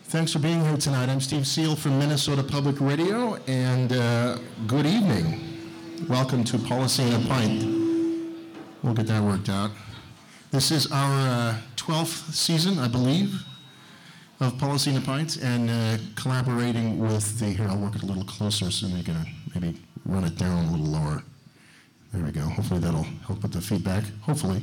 Thanks for being here tonight. I'm Steve Seal from Minnesota Public Radio, and good evening. Welcome to Policy in a Pint. We'll get that worked out. This is our 12th season, I believe, of Policy in a Pint, and collaborating with here, I'll work it a little closer so we can maybe run it down a little lower. There we go. Hopefully that'll help with the feedback. Hopefully.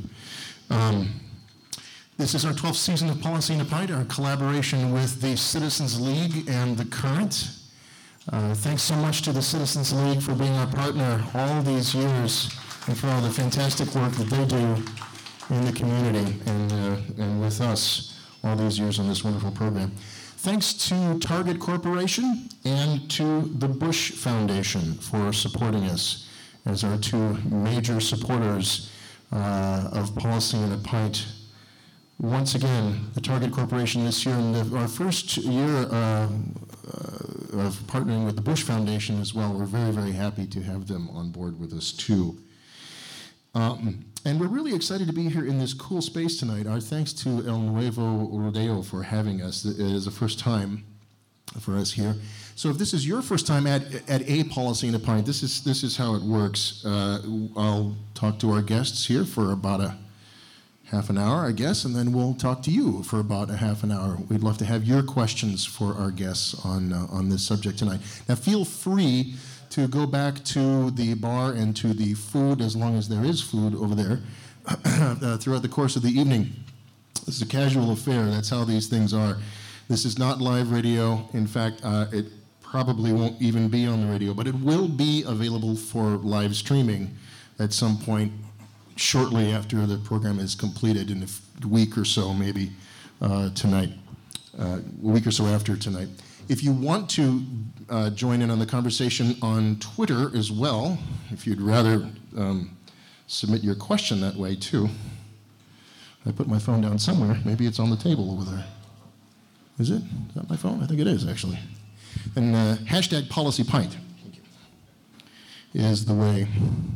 This is our 12th season of Policy in a Pint, our collaboration with the Citizens League and The Current. Thanks so much to the Citizens League for being our partner all these years and for all the fantastic work that they do in the community and with us all these years on this wonderful program. Thanks to Target Corporation and to the Bush Foundation for supporting us as our two major supporters of Policy in a Pint. Once again, the Target Corporation this year, in our first year of partnering with the Bush Foundation as well, we're very, very happy to have them on board with us too. And we're really excited to be here in this cool space tonight. Our thanks to El Nuevo Rodeo for having us. It is the first time for us here. So if this is your first time at a Policy in a Pint, this is how it works. I'll talk to our guests here for about a half an hour, I guess, and then we'll talk to you for about a half an hour. We'd love to have your questions for our guests on this subject tonight. Now, feel free to go back to the bar and to the food, as long as there is food over there, throughout the course of the evening. This is a casual affair. That's how these things are. This is not live radio. In fact, it probably won't even be on the radio, but it will be available for live streaming at some point shortly after the program is completed, in a week or so, maybe tonight, a week or so after tonight. If you want to join in on the conversation on Twitter as well, if you'd rather submit your question that way too. I put my phone down somewhere. Maybe it's on the table over there. Is it? Is that my phone? I think it is, actually. And hashtag PolicyPint is the way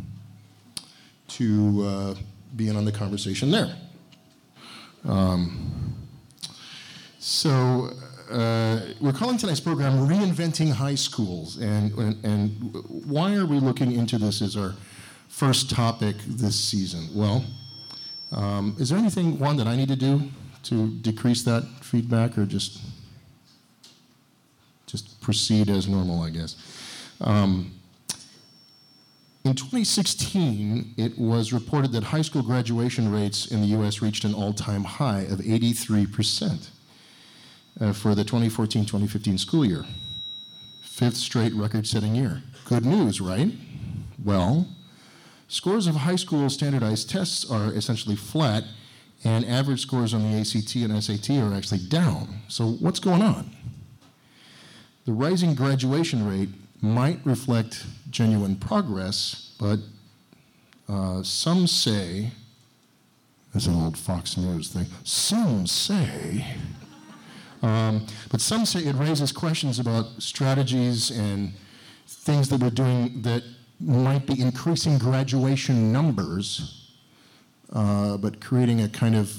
to be in on the conversation there. So we're calling tonight's program Reinventing High Schools. And why are we looking into this as our first topic this season? Well, is there anything, Juan, that I need to do to decrease that feedback, or just proceed as normal, I guess? In 2016, it was reported that high school graduation rates in the U.S. reached an all-time high of 83% for the 2014-2015 school year. Fifth straight record-setting year. Good news, right? Well, scores of high school standardized tests are essentially flat, and average scores on the ACT and SAT are actually down. So what's going on? The rising graduation rate might reflect genuine progress, but some say, that's an old Fox News thing, some say it raises questions about strategies and things that we're doing that might be increasing graduation numbers, but creating a kind of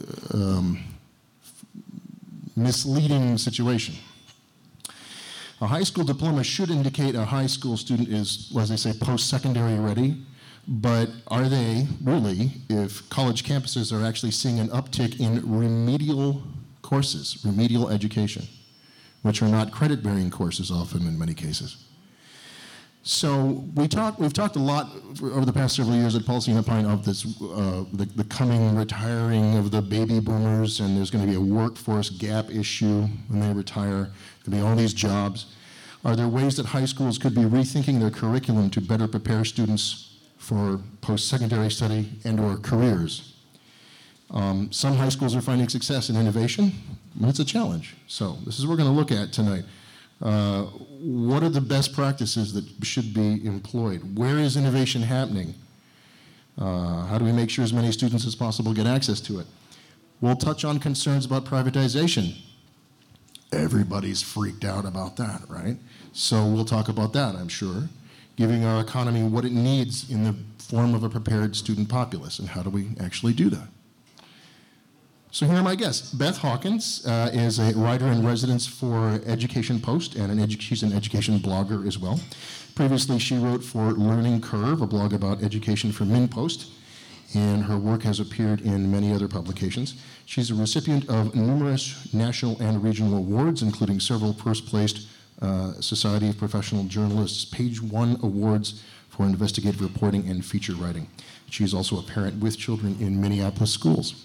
misleading situation. A high school diploma should indicate a high school student is, as they say, post-secondary ready, but are they really, if college campuses are actually seeing an uptick in remedial courses, remedial education, which are not credit-bearing courses often in many cases? So we've talked a lot over the past several years at Policy in a Pint of this, the coming retiring of the baby boomers, and there's going to be a workforce gap issue when they retire. There'll be all these jobs. Are there ways that high schools could be rethinking their curriculum to better prepare students for post-secondary study and or careers? Some high schools are finding success in innovation, but it's a challenge. So this is what we're going to look at tonight. What are the best practices that should be employed? Where is innovation happening? How do we make sure as many students as possible get access to it? We'll touch on concerns about privatization. Everybody's freaked out about that, right? So we'll talk about that, I'm sure, giving our economy what it needs in the form of a prepared student populace, and how do we actually do that? So here are my guests. Beth Hawkins is a writer in residence for Education Post, and she's an education blogger as well. Previously, she wrote for Learning Curve, a blog about education for MinnPost, and her work has appeared in many other publications. She's a recipient of numerous national and regional awards, including several first-placed Society of Professional Journalists Page One Awards for investigative reporting and feature writing. She is also a parent with children in Minneapolis schools.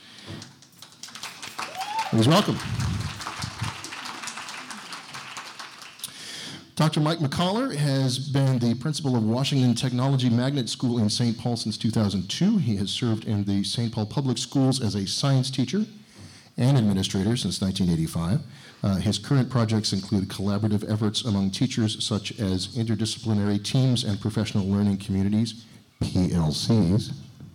Please welcome. Dr. Mike McCollar has been the principal of Washington Technology Magnet School in St. Paul since 2002. He has served in the St. Paul Public Schools as a science teacher and administrator since 1985. His current projects include collaborative efforts among teachers such as interdisciplinary teams and professional learning communities, PLCs.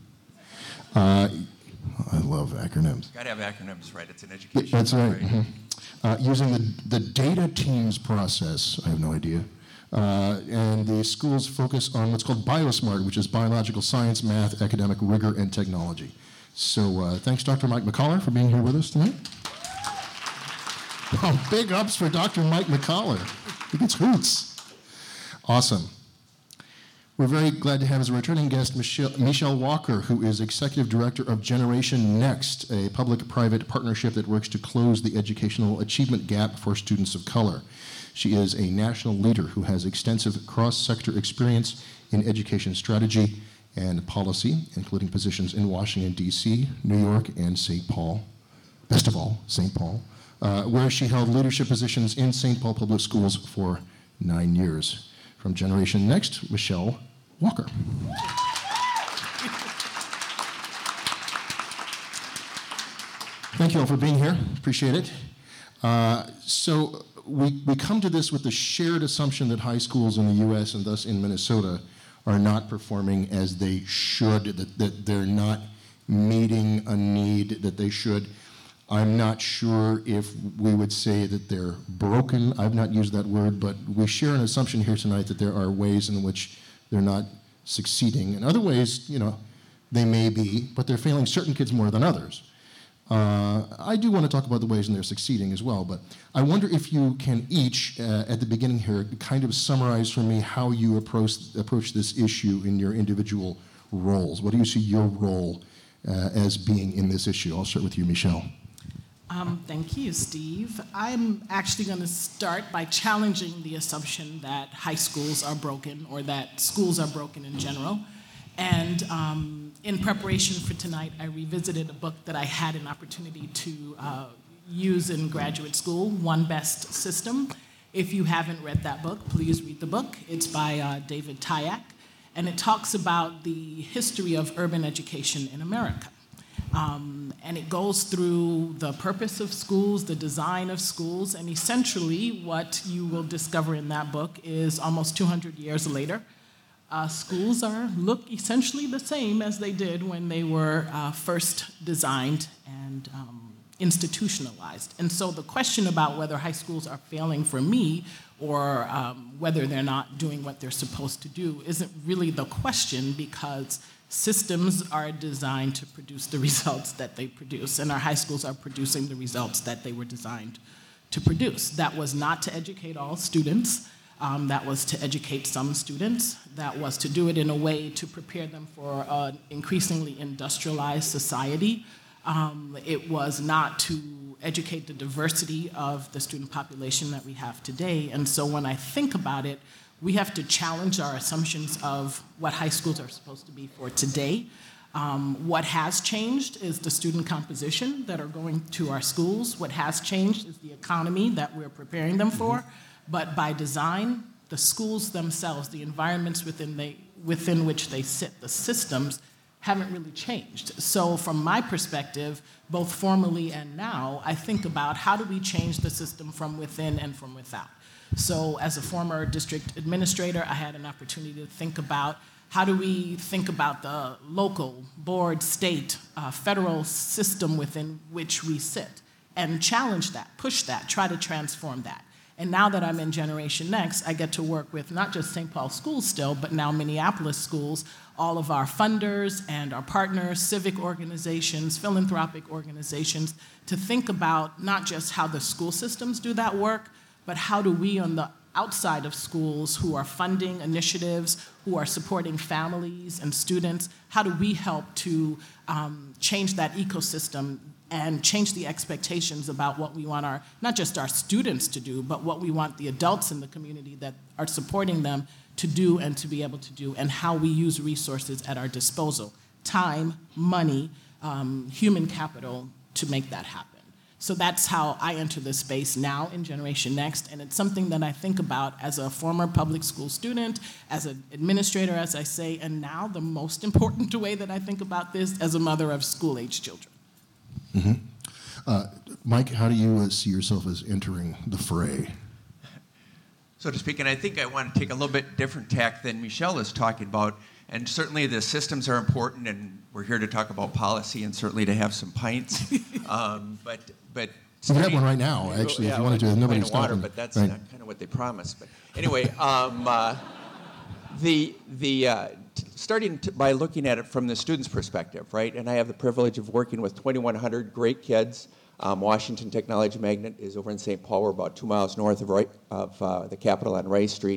I love acronyms. Got to have acronyms, right? It's an education. That's right. Mm-hmm. Using the data teams process, I have no idea. And the schools focus on what's called BioSmart, which is biological science, math, academic rigor, and technology. So thanks, Dr. Mike McCollar, for being here with us tonight. Oh, big ups for Dr. Mike McCollar. He gets hoots. Awesome. We're very glad to have as a returning guest Michelle Walker, who is Executive Director of Generation Next, a public-private partnership that works to close the educational achievement gap for students of color. She is a national leader who has extensive cross-sector experience in education strategy and policy, including positions in Washington, D.C., New York, and St. Paul. Best of all, St. Paul, where she held leadership positions in St. Paul Public Schools for 9 years. From Generation Next, Michelle Walker. Thank you all for being here. Appreciate it. So we come to this with the shared assumption that high schools in the U.S. and thus in Minnesota are not performing as they should, that they're not meeting a need that they should. I'm not sure if we would say that they're broken. I've not used that word, but we share an assumption here tonight that there are ways in which they're not succeeding. In other ways, they may be, but they're failing certain kids more than others. I do want to talk about the ways in they're succeeding as well, but I wonder if you can each, at the beginning here, kind of summarize for me how you approach this issue in your individual roles. What do you see your role as being in this issue? I'll start with you, Michelle. Thank you, Steve. I'm actually going to start by challenging the assumption that high schools are broken or that schools are broken in general. And in preparation for tonight, I revisited a book that I had an opportunity to use in graduate school, One Best System. If you haven't read that book, please read the book. It's by David Tyack, and it talks about the history of urban education in America. And it goes through the purpose of schools, the design of schools, and essentially what you will discover in that book is almost 200 years later, schools look essentially the same as they did when they were first designed and institutionalized. And so the question about whether high schools are failing for me or whether they're not doing what they're supposed to do isn't really the question, because systems are designed to produce the results that they produce, and our high schools are producing the results that they were designed to produce. That was not to educate all students. That was to educate some students. That was to do it in a way to prepare them for an increasingly industrialized society. It was not to educate the diversity of the student population that we have today. And so when I think about it, we have to challenge our assumptions of what high schools are supposed to be for today. What has changed is the student composition that are going to our schools. What has changed is the economy that we're preparing them for. But by design, the schools themselves, the environments within which they sit, the systems, haven't really changed. So from my perspective, both formally and now, I think about how do we change the system from within and from without. So as a former district administrator, I had an opportunity to think about how do we think about the local, board, state, federal system within which we sit, and challenge that, push that, try to transform that. And now that I'm in Generation Next, I get to work with not just St. Paul schools still, but now Minneapolis schools, all of our funders and our partners, civic organizations, philanthropic organizations, to think about not just how the school systems do that work, but how do we on the outside of schools who are funding initiatives, who are supporting families and students, how do we help to change that ecosystem and change the expectations about what we want not just our students to do, but what we want the adults in the community that are supporting them to do and to be able to do, and how we use resources at our disposal, time, money, human capital, to make that happen. So that's how I enter this space now in Generation Next, and it's something that I think about as a former public school student, as an administrator, as I say, and now the most important way that I think about this as a mother of school-age children. Mm-hmm. Mike, how do you see yourself as entering the fray? So to speak, and I think I want to take a little bit different tack than Michelle is talking about, and certainly the systems are important, and we're here to talk about policy and certainly to have some pints, but we have one right now, actually, if you wanted to. Nobody's water, but that's right. not kind of what they promised. But anyway, starting by looking at it from the student's perspective, right? And I have the privilege of working with 2,100 great kids. Washington Technology Magnet is over in St. Paul. We're about 2 miles north of the Capitol on Rice Street.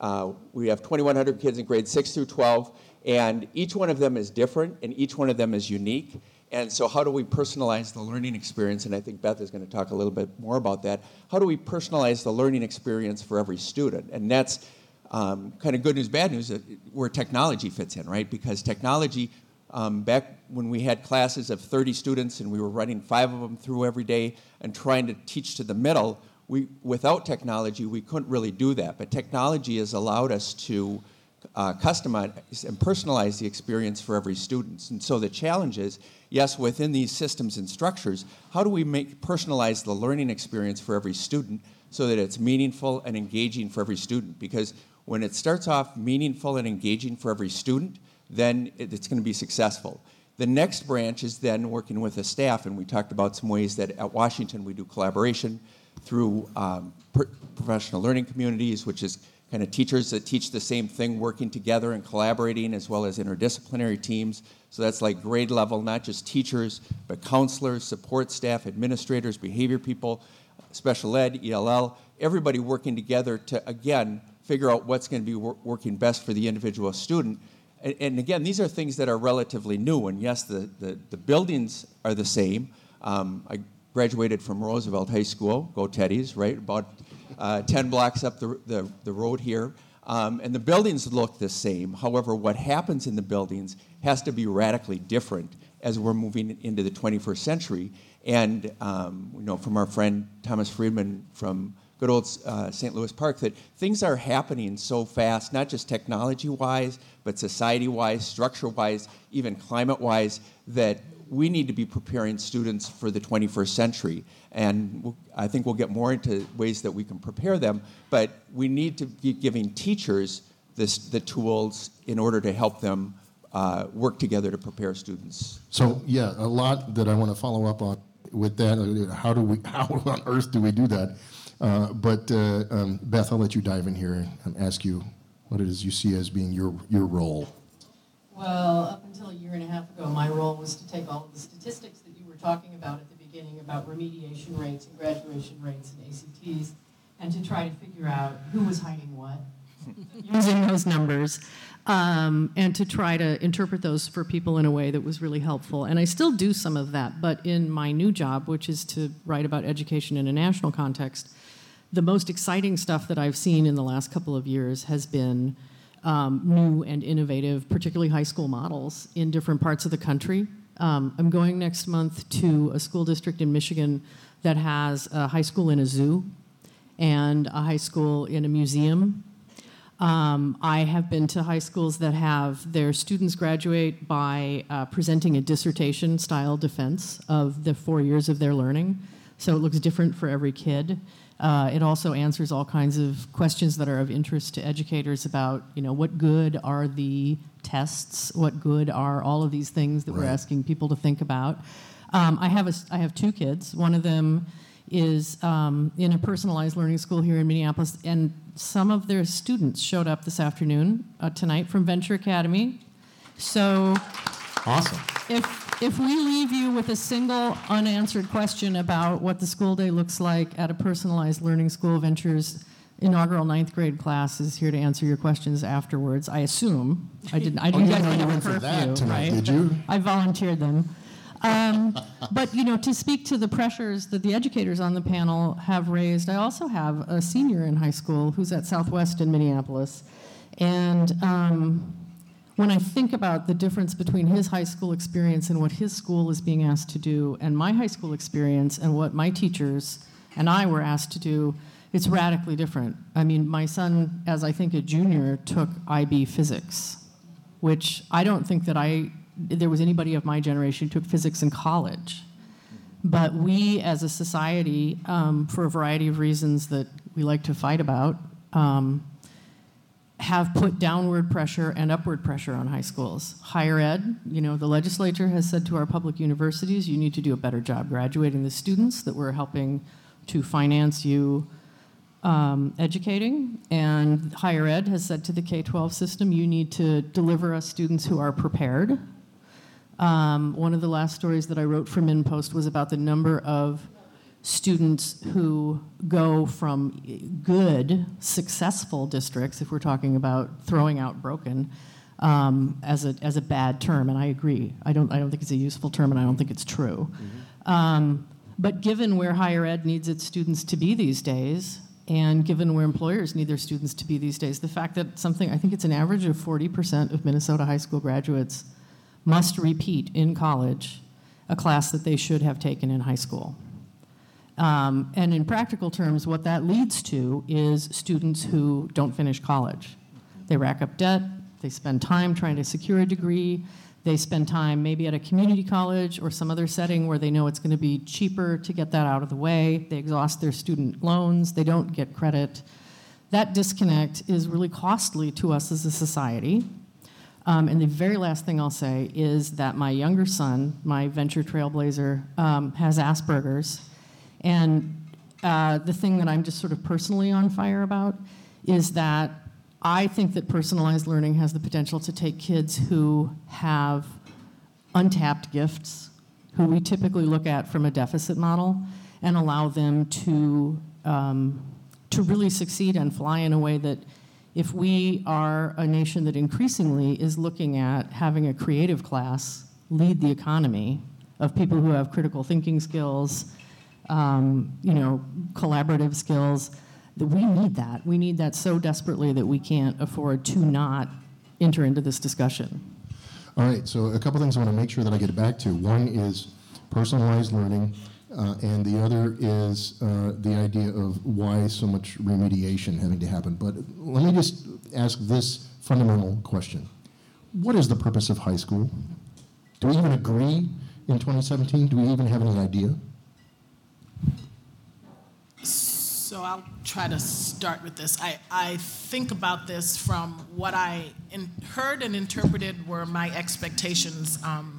We have 2,100 kids in grades 6 through 12, and each one of them is different, and each one of them is unique. And so how do we personalize the learning experience? And I think Beth is going to talk a little bit more about that. How do we personalize the learning experience for every student? And that's kind of good news, bad news, where technology fits in, right? Because technology, back when we had classes of 30 students and we were running 5 of them through every day and trying to teach to the middle, without technology, we couldn't really do that. But technology has allowed us to customize and personalize the experience for every student. And so the challenge is, yes, within these systems and structures, how do we personalize the learning experience for every student so that it's meaningful and engaging for every student? Because when it starts off meaningful and engaging for every student, then it's going to be successful. The next branch is then working with the staff, and we talked about some ways that at Washington we do collaboration through professional learning communities, which is kind of teachers that teach the same thing working together and collaborating, as well as interdisciplinary teams. So that's like grade level, not just teachers, but counselors, support staff, administrators, behavior people, special ed, ELL, everybody working together to, again, figure out what's going to be working best for the individual student. And again, these are things that are relatively new. And yes, the buildings are the same. I graduated from Roosevelt High School, go Teddies, right? About 10 blocks up the road here. And the buildings look the same. However, what happens in the buildings has to be radically different as we're moving into the 21st century. And we know from our friend Thomas Friedman from good old St. Louis Park that things are happening so fast, not just technology-wise, but society-wise, structure-wise, even climate-wise, that we need to be preparing students for the 21st century. And I think we'll get more into ways that we can prepare them, but we need to be giving teachers the tools in order to help them work together to prepare students. So, yeah, a lot that I want to follow up on with that. How on earth do we do that? But Beth, I'll let you dive in here and ask you what it is you see as being your role. Well, up until a year and a half ago, my role was to take all of the statistics that you were talking about at the beginning about remediation rates and graduation rates and ACTs, and to try to figure out who was hiding what, using those numbers, and to try to interpret those for people in a way that was really helpful. And I still do some of that, but in my new job, which is to write about education in a national context, the most exciting stuff that I've seen in the last couple of years has been new and innovative, particularly high school models in different parts of the country. I'm going next month to a school district in Michigan that has a high school in a zoo and a high school in a museum. I have been to high schools that have their students graduate by presenting a dissertation-style defense of the 4 years of their learning, so it looks different for every kid. It also answers all kinds of questions that are of interest to educators about, what good are the tests? What good are all of these things that we're asking people to think about? I have 2 kids. One of them is in a personalized learning school here in Minneapolis, and some of their students showed up this afternoon, tonight, from Venture Academy. So Awesome. if we leave you with a single unanswered question about what the school day looks like at a personalized learning school, Venture's inaugural 9th grade class is here to answer your questions afterwards, I assume. I didn't You didn't know get you a went for curfew, that tonight, right? did you? I volunteered them. But, to speak to the pressures that the educators on the panel have raised, I also have a senior in high school who's at Southwest in Minneapolis. And when I think about the difference between his high school experience and what his school is being asked to do, and my high school experience and what my teachers and I were asked to do, it's radically different. I mean, my son, as I think a junior, took IB physics, which I don't think that there was anybody of my generation who took physics in college. But we, as a society, for a variety of reasons that we like to fight about, have put downward pressure and upward pressure on high schools. Higher ed, the legislature has said to our public universities, you need to do a better job graduating the students that we're helping to finance you educating. And higher ed has said to the K-12 system, you need to deliver us students who are prepared. One of the last stories that I wrote for MinnPost was about the number of students who go from good, successful districts, if we're talking about throwing out broken, as a bad term, and I agree. I don't think it's a useful term, and I don't think it's true. Mm-hmm. But given where higher ed needs its students to be these days, and given where employers need their students to be these days, the fact that I think it's an average of 40% of Minnesota high school graduates must repeat in college a class that they should have taken in high school. And in practical terms, what that leads to is students who don't finish college. They rack up debt, they spend time trying to secure a degree, they spend time maybe at a community college or some other setting where they know it's going to be cheaper to get that out of the way. They exhaust their student loans, they don't get credit. That disconnect is really costly to us as a society. And the very last thing I'll say is that my younger son, my venture trailblazer, has Asperger's. And the thing that I'm just sort of personally on fire about is that I think that personalized learning has the potential to take kids who have untapped gifts, who we typically look at from a deficit model, and allow them to really succeed and fly in a way that, if we are a nation that increasingly is looking at having a creative class lead the economy of people who have critical thinking skills, collaborative skills, that we need that. We need that so desperately that we can't afford to not enter into this discussion. All right, so a couple things I want to make sure that I get back to. One is personalized learning, and the other is the idea of why so much remediation having to happen. But let me just ask this fundamental question. What is the purpose of high school? Do we even agree in 2017? Do we even have any idea? So I'll try to start with this. I think about this from what I heard and interpreted were my expectations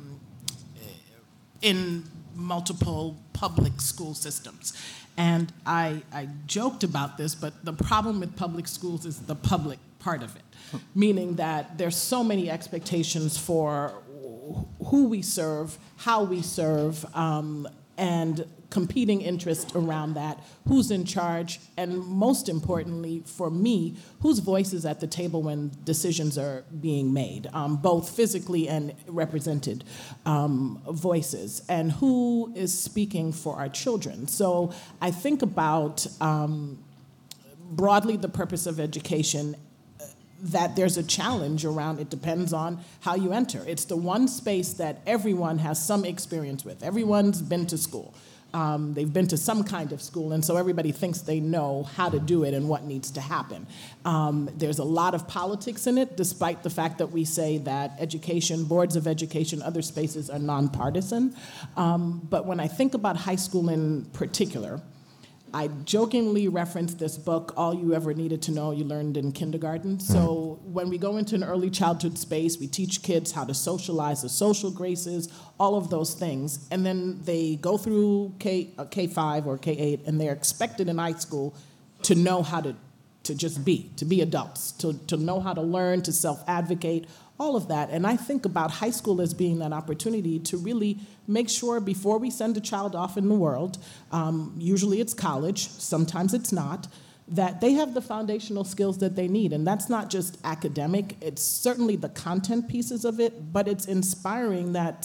in multiple public school systems. And I joked about this, but the problem with public schools is the public part of it, meaning that there's so many expectations for who we serve, how we serve, and competing interests around that, who's in charge, and most importantly for me, whose voice is at the table when decisions are being made, both physically and represented voices, and who is speaking for our children. So I think about broadly the purpose of education, that there's a challenge around it depends on how you enter. It's the one space that everyone has some experience with. Everyone's been to school. They've been to some kind of school, and so everybody thinks they know how to do it and what needs to happen. There's a lot of politics in it, despite the fact that we say that education, boards of education, other spaces are nonpartisan. But when I think about high school in particular, I jokingly reference this book, All You Ever Needed to Know You Learned in Kindergarten. So when we go into an early childhood space, we teach kids how to socialize, the social graces, all of those things. And then they go through K5 or K8, and they're expected in high school to know how to just to be adults, to know how to learn, to self-advocate, all of that. And I think about high school as being that opportunity to really make sure before we send a child off in the world, usually it's college, sometimes it's not, that they have the foundational skills that they need. And that's not just academic, it's certainly the content pieces of it, but it's inspiring that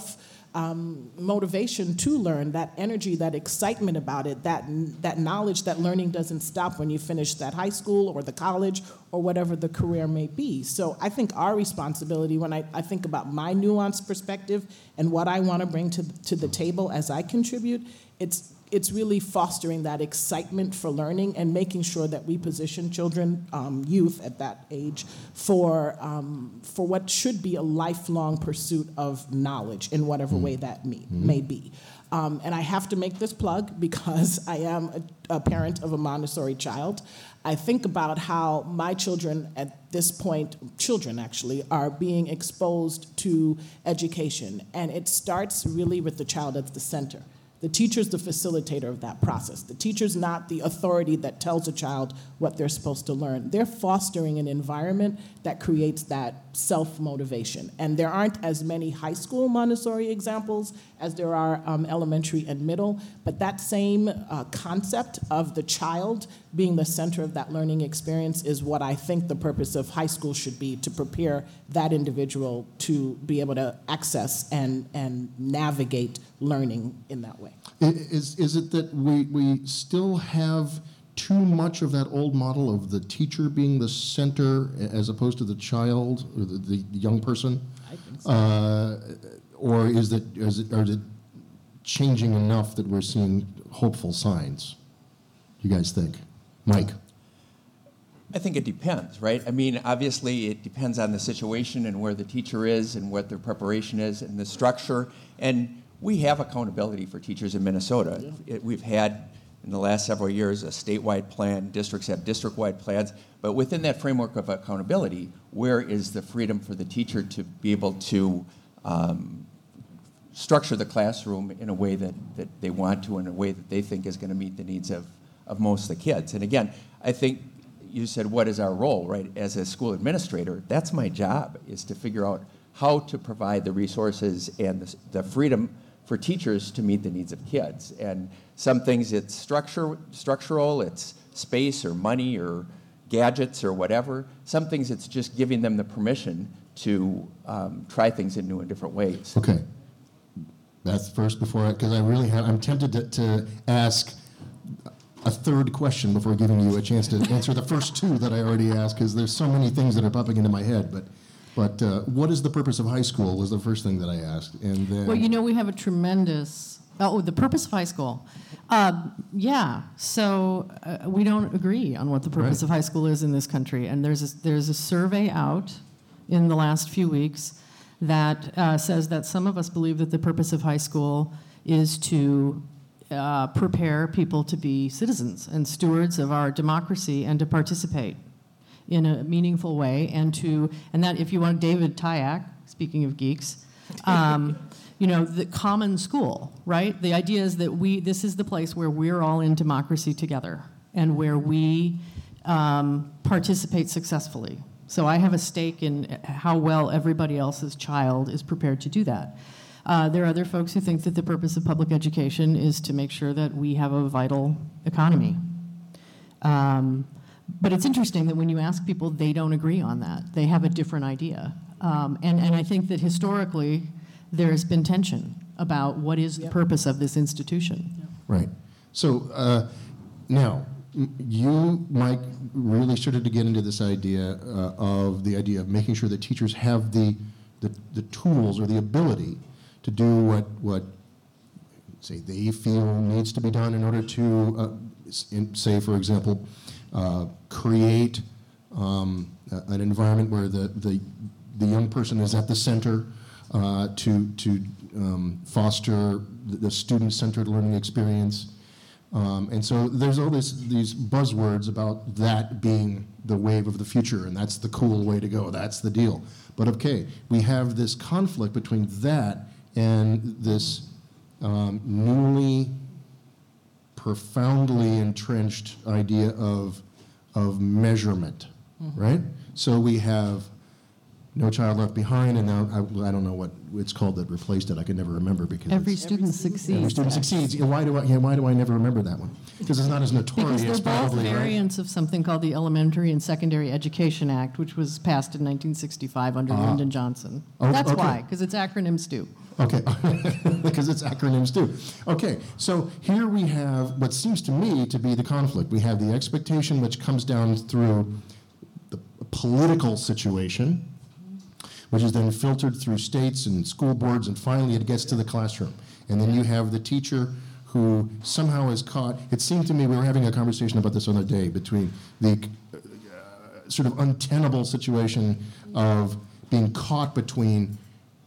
motivation to learn, that energy, that excitement about it, that knowledge that learning doesn't stop when you finish that high school or the college or whatever the career may be. So I think our responsibility, when I think about my nuanced perspective and what I want to bring to the table as I contribute, it's really fostering that excitement for learning and making sure that we position children, youth at that age, for what should be a lifelong pursuit of knowledge in whatever way that may be. And I have to make this plug because I am a parent of a Montessori child. I think about how my children at this point, children actually, are being exposed to education. And it starts really with the child at the center. The teacher's the facilitator of that process. The teacher's not the authority that tells a child what they're supposed to learn. They're fostering an environment that creates that self-motivation. And there aren't as many high school Montessori examples as there are elementary and middle, but that same concept of the child being the center of that learning experience is what I think the purpose of high school should be, to prepare that individual to be able to access and navigate learning in that way. Is it that we still have too much of that old model of the teacher being the center as opposed to the child or the young person? I think so. Or is it changing enough that we're seeing hopeful signs? You guys think? Mike? I think it depends, right? I mean, obviously it depends on the situation and where the teacher is and what their preparation is and the structure. And we have accountability for teachers in Minnesota. Yeah. We've had, in the last several years, a statewide plan. Districts have district-wide plans. But within that framework of accountability, where is the freedom for the teacher to be able to structure the classroom in a way that they want to, in a way that they think is going to meet the needs of most of the kids? And again, I think you said, what is our role, right? As a school administrator, that's my job, is to figure out how to provide the resources and the freedom for teachers to meet the needs of kids. And some things it's structural, it's space or money or gadgets or whatever. Some things it's just giving them the permission to try things in new and different ways. Okay. That's first before, because I'm tempted to ask a third question before giving you a chance to answer the first two that I already asked, because there's so many things that are popping into my head. But what is the purpose of high school was the first thing that I asked. And then, well, we have a tremendous, the purpose of high school. So we don't agree on what the purpose of high school is in this country. And there's a survey out in the last few weeks that says that some of us believe that the purpose of high school is to prepare people to be citizens and stewards of our democracy and to participate in a meaningful way, and that if you want David Tyak, speaking of geeks, the common school, right? The idea is that this is the place where we're all in democracy together and where we participate successfully. So I have a stake in how well everybody else's child is prepared to do that. There are other folks who think that the purpose of public education is to make sure that we have a vital economy. But it's interesting that when you ask people, they don't agree on that. They have a different idea. And I think that historically, there's been tension about what is the purpose of this institution. Yep. Right. So now, you, Mike, really started to get into this idea of making sure that teachers have the tools or the ability to do what say they feel needs to be done in order to say, for example, create an environment where the young person is at the center to foster the student-centered learning experience. And so there's all these buzzwords about that being the wave of the future, and that's the cool way to go. That's the deal. But okay, we have this conflict between that and this newly, profoundly entrenched idea of measurement, right? So we have No Child Left Behind, and now I don't know what it's called that replaced it. I can never remember because Every student succeeds. Every student succeeds. Why do I never remember that one? Because it's not as notorious. Because they're both probably, variants of something called the Elementary and Secondary Education Act, which was passed in 1965 under Lyndon Johnson. Oh, That's okay. why, because it's acronyms too. Okay, because it's acronyms too. Okay, so here we have what seems to me to be the conflict. We have the expectation which comes down through the political situation, which is then filtered through states and school boards, and finally it gets to the classroom. And then you have the teacher who somehow is caught. It seemed to me, we were having a conversation about this the other day, between the sort of untenable situation of being caught between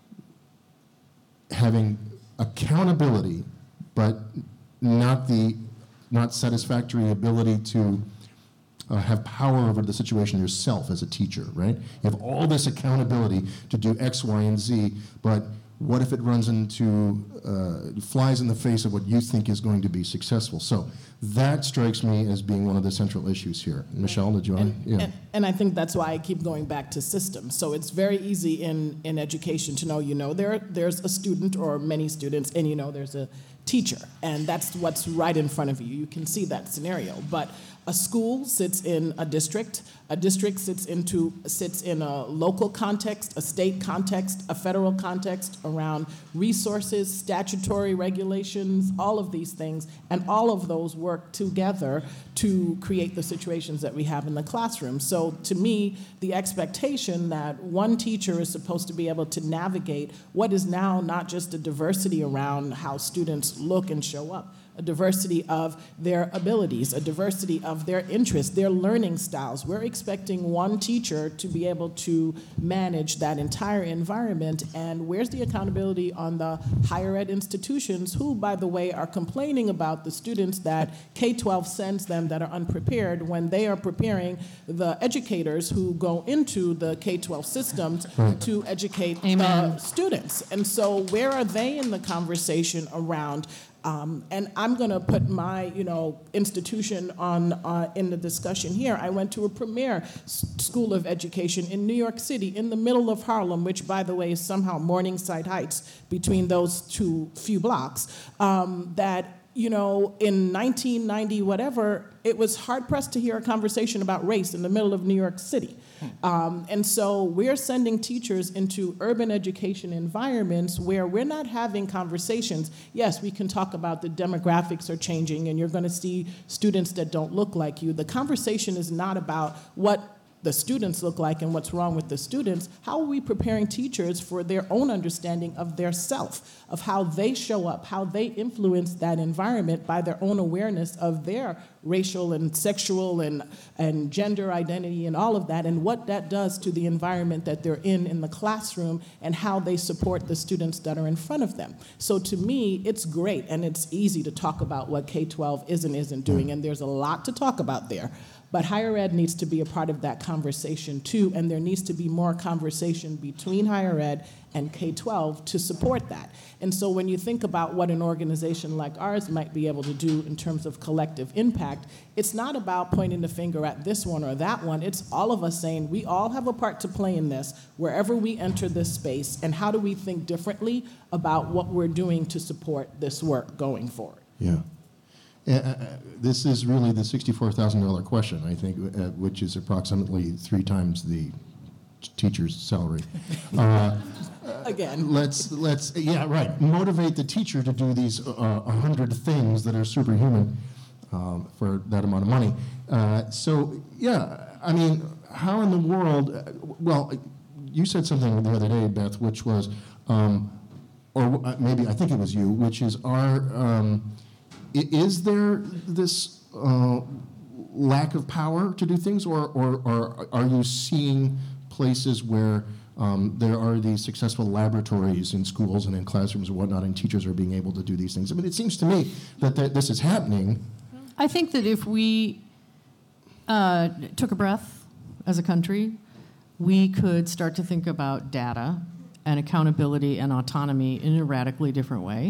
having accountability, but not satisfactory ability to have power over the situation yourself as a teacher, right? You have all this accountability to do X, Y, and Z, but what if it runs into, flies in the face of what you think is going to be successful? So that strikes me as being one of the central issues here. Michelle, did you want? Yeah. And I think that's why I keep going back to systems. So it's very easy in education to know, there's a student or many students, and there's a teacher, and that's what's right in front of you. You can see that scenario. But a school sits in a district sits in a local context, a state context, a federal context around resources, statutory regulations, all of these things, and all of those work together to create the situations that we have in the classroom. So to me, the expectation that one teacher is supposed to be able to navigate what is now not just a diversity around how students look and show up, a diversity of their abilities, a diversity of their interests, their learning styles. We're expecting one teacher to be able to manage that entire environment, and where's the accountability on the higher ed institutions who, by the way, are complaining about the students that K-12 sends them that are unprepared when they are preparing the educators who go into the K-12 systems to educate the students. And so where are they in the conversation around and I'm going to put my, institution in the discussion here. I went to a premier school of education in New York City, in the middle of Harlem, which, by the way, is somehow Morningside Heights between those two few blocks. In 1990, whatever, it was hard-pressed to hear a conversation about race in the middle of New York City. And so we're sending teachers into urban education environments where we're not having conversations. Yes, we can talk about the demographics are changing and you're going to see students that don't look like you. The conversation is not about what the students look like and what's wrong with the students. How are we preparing teachers for their own understanding of their self, of how they show up, how they influence that environment by their own awareness of their racial and sexual and gender identity and all of that, and what that does to the environment that they're in the classroom, and how they support the students that are in front of them. So to me, it's great, and it's easy to talk about what K-12 is and isn't doing, and there's a lot to talk about there. But higher ed needs to be a part of that conversation too, and there needs to be more conversation between higher ed and K-12 to support that. And so when you think about what an organization like ours might be able to do in terms of collective impact, it's not about pointing the finger at this one or that one. It's all of us saying we all have a part to play in this wherever we enter this space, and how do we think differently about what we're doing to support this work going forward. Yeah. This is really the $64,000 question, I think, which is approximately 3 times the teacher's salary. Again. Let's motivate the teacher to do these 100 things that are superhuman for that amount of money. How in the world? Well, you said something the other day, Beth, which was, or maybe I think it was you, which is is there this lack of power to do things, or are you seeing places where there are these successful laboratories in schools and in classrooms and whatnot, and teachers are being able to do these things? I mean, it seems to me that this is happening, I think that if we took a breath as a country, we could start to think about data and accountability and autonomy in a radically different way.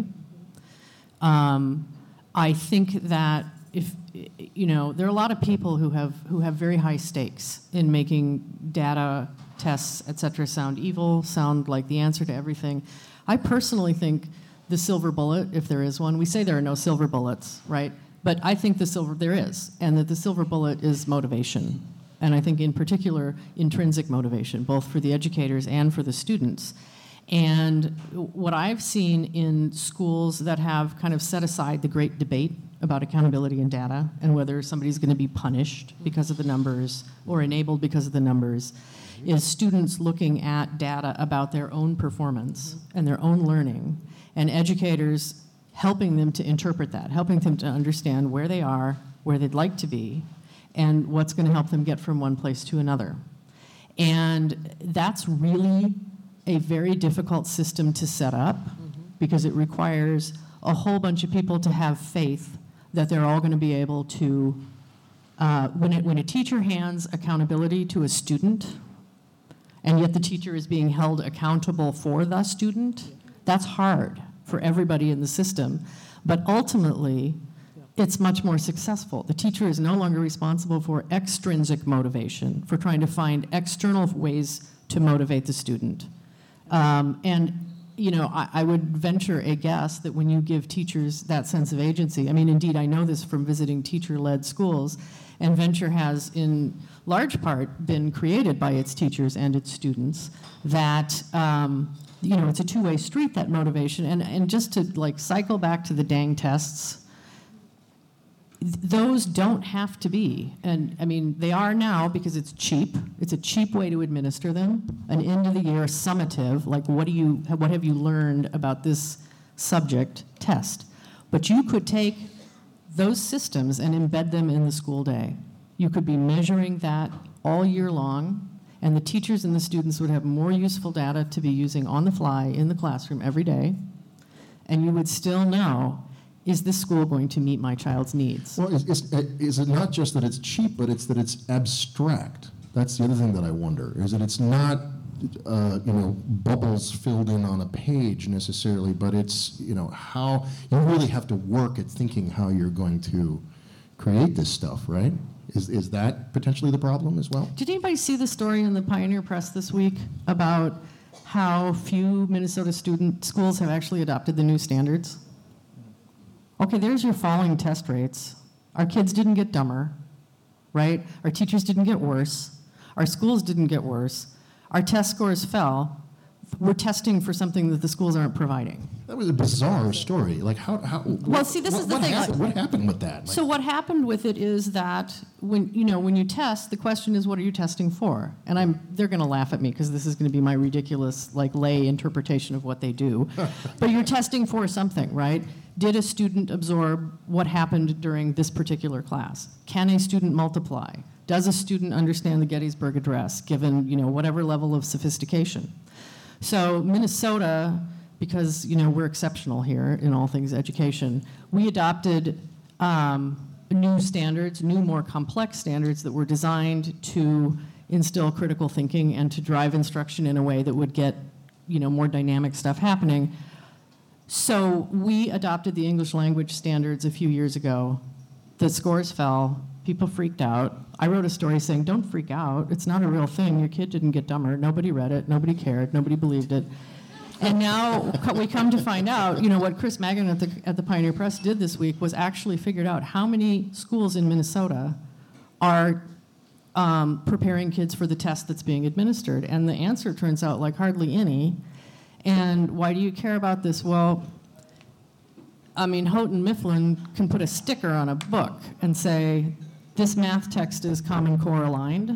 I think that if there are a lot of people who have very high stakes in making data, tests, et cetera, sound evil, sound like the answer to everything. I personally think the silver bullet, if there is one, we say there are no silver bullets, right? But I think there is, and that the silver bullet is motivation. And I think in particular, intrinsic motivation, both for the educators and for the students. And what I've seen in schools that have kind of set aside the great debate about accountability and data and whether somebody's going to be punished because of the numbers or enabled because of the numbers is students looking at data about their own performance and their own learning, and educators helping them to interpret that, helping them to understand where they are, where they'd like to be, and what's going to help them get from one place to another. And that's really a very difficult system to set up because it requires a whole bunch of people to have faith that they're all going to be able to, when a teacher hands accountability to a student, and yet the teacher is being held accountable for the student, that's hard for everybody in the system. But ultimately, it's much more successful. The teacher is no longer responsible for extrinsic motivation, for trying to find external ways to motivate the student. I would venture a guess that when you give teachers that sense of agency, I mean, indeed, I know this from visiting teacher-led schools, and Venture has, in large part, been created by its teachers and its students, that, it's a two-way street, that motivation. And just to, cycle back to the dang tests, those don't have to be, and I mean, they are now because it's cheap. It's a cheap way to administer them. An end-of-the-year summative, like what have you learned about this subject test. But you could take those systems and embed them in the school day. You could be measuring that all year long, and the teachers and the students would have more useful data to be using on the fly in the classroom every day, and you would still know, is this school going to meet my child's needs? Well, is it not just that it's cheap, but it's that it's abstract? That's the other thing that I wonder, is that it's not, bubbles filled in on a page necessarily, but it's, how you really have to work at thinking how you're going to create this stuff, right? Is that potentially the problem as well? Did anybody see the story in the Pioneer Press this week about how few Minnesota schools have actually adopted the new standards? Okay, there's your falling test rates. Our kids didn't get dumber, right? Our teachers didn't get worse. Our schools didn't get worse. Our test scores fell. We're testing for something that the schools aren't providing. That was a bizarre story. Like how well, see, this is the thing. What happened with that? So what happened with it is that when you test, the question is, what are you testing for? And they're going to laugh at me because this is going to be my ridiculous lay interpretation of what they do. But you're testing for something, right? Did a student absorb what happened during this particular class? Can a student multiply? Does a student understand the Gettysburg Address, given whatever level of sophistication? So Minnesota, because we're exceptional here in all things education, we adopted new standards, new more complex standards that were designed to instill critical thinking and to drive instruction in a way that would get more dynamic stuff happening. So we adopted the English language standards a few years ago. The scores fell. People freaked out. I wrote a story saying, don't freak out. It's not a real thing. Your kid didn't get dumber. Nobody read it. Nobody cared. Nobody believed it. And now we come to find out, what Chris Magan at the Pioneer Press did this week was actually figured out how many schools in Minnesota are preparing kids for the test that's being administered. And the answer turns out like hardly any. And why do you care about this? Well, Houghton Mifflin can put a sticker on a book and say, this math text is Common Core aligned.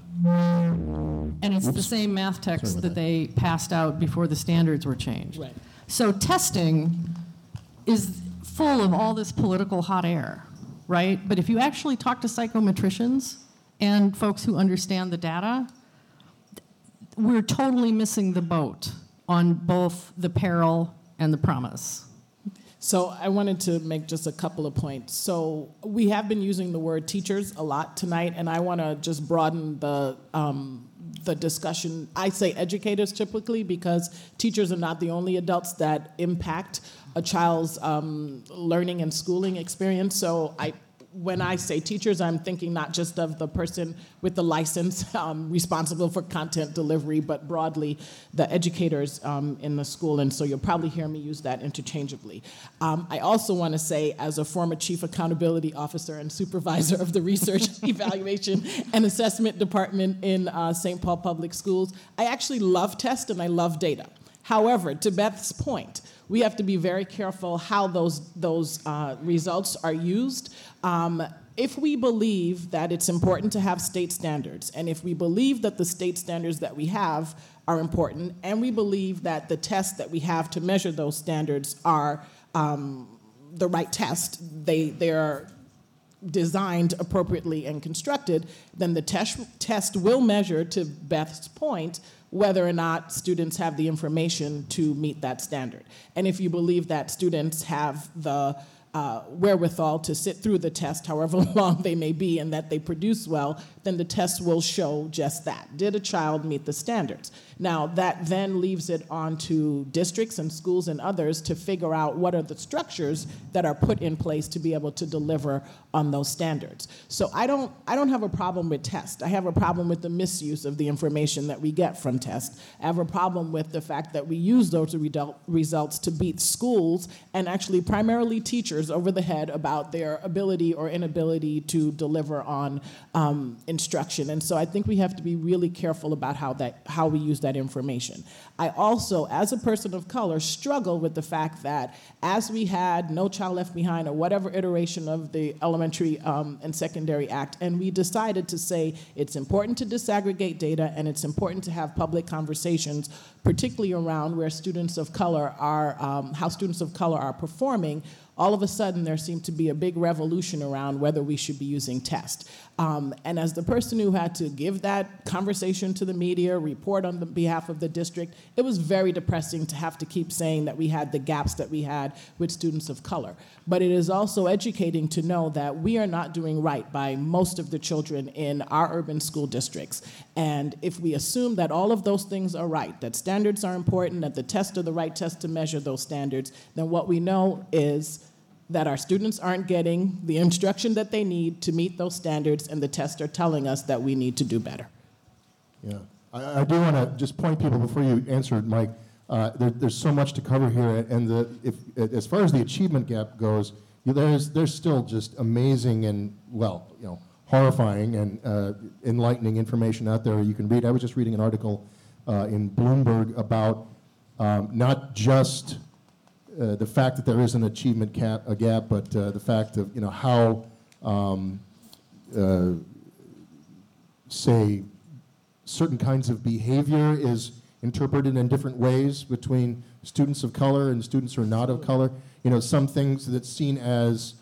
And it's the same math text that they passed out before the standards were changed. Right. So testing is full of all this political hot air, right? But if you actually talk to psychometricians and folks who understand the data, we're totally missing the boat on both the peril and the promise. So I wanted to make just a couple of points. So we have been using the word teachers a lot tonight, and I want to just broaden the discussion. I say educators typically because teachers are not the only adults that impact a child's learning and schooling experience. So when I say teachers, I'm thinking not just of the person with the license responsible for content delivery, but broadly the educators in the school. And so you'll probably hear me use that interchangeably. I also want to say, as a former chief accountability officer and supervisor of the research, evaluation, and assessment department in St. Paul Public Schools, I actually love tests and I love data. However, to Beth's point, we have to be very careful how those results are used. If we believe that it's important to have state standards, and if we believe that the state standards that we have are important, and we believe that the tests that we have to measure those standards are the right test, they are designed appropriately and constructed, then the test will measure, to Beth's point, whether or not students have the information to meet that standard. And if you believe that students have the wherewithal to sit through the test, however long they may be, and that they produce well, then the test will show just that. Did a child meet the standards? Now, that then leaves it on to districts and schools and others to figure out what are the structures that are put in place to be able to deliver on those standards. So I don't have a problem with tests. I have a problem with the misuse of the information that we get from tests. I have a problem with the fact that we use those results to beat schools and actually primarily teachers over the head about their ability or inability to deliver on instruction. And so I think we have to be really careful about how we use that information. I also, as a person of color, struggle with the fact that as we had No Child Left Behind or whatever iteration of the Elementary and Secondary Act, and we decided to say it's important to disaggregate data and it's important to have public conversations, particularly around where students of color are, how students of color are performing, all of a sudden there seemed to be a big revolution around whether we should be using tests. And as the person who had to give that conversation to the media, report on the behalf of the district, it was very depressing to have to keep saying that we had the gaps that we had with students of color. But it is also educating to know that we are not doing right by most of the children in our urban school districts. And if we assume that all of those things are right, that standards are important, that the tests are the right test to measure those standards, then what we know is that our students aren't getting the instruction that they need to meet those standards, and the tests are telling us that we need to do better. Yeah, I do want to just point people before you answer, Mike. There's so much to cover here, and as far as the achievement gap goes, there's still just amazing and horrifying and enlightening information out there you can read. I was just reading an article in Bloomberg about not just the fact that there is an achievement gap, but the fact of how, say, certain kinds of behavior is interpreted in different ways between students of color and students who are not of color. Some things that's seen as,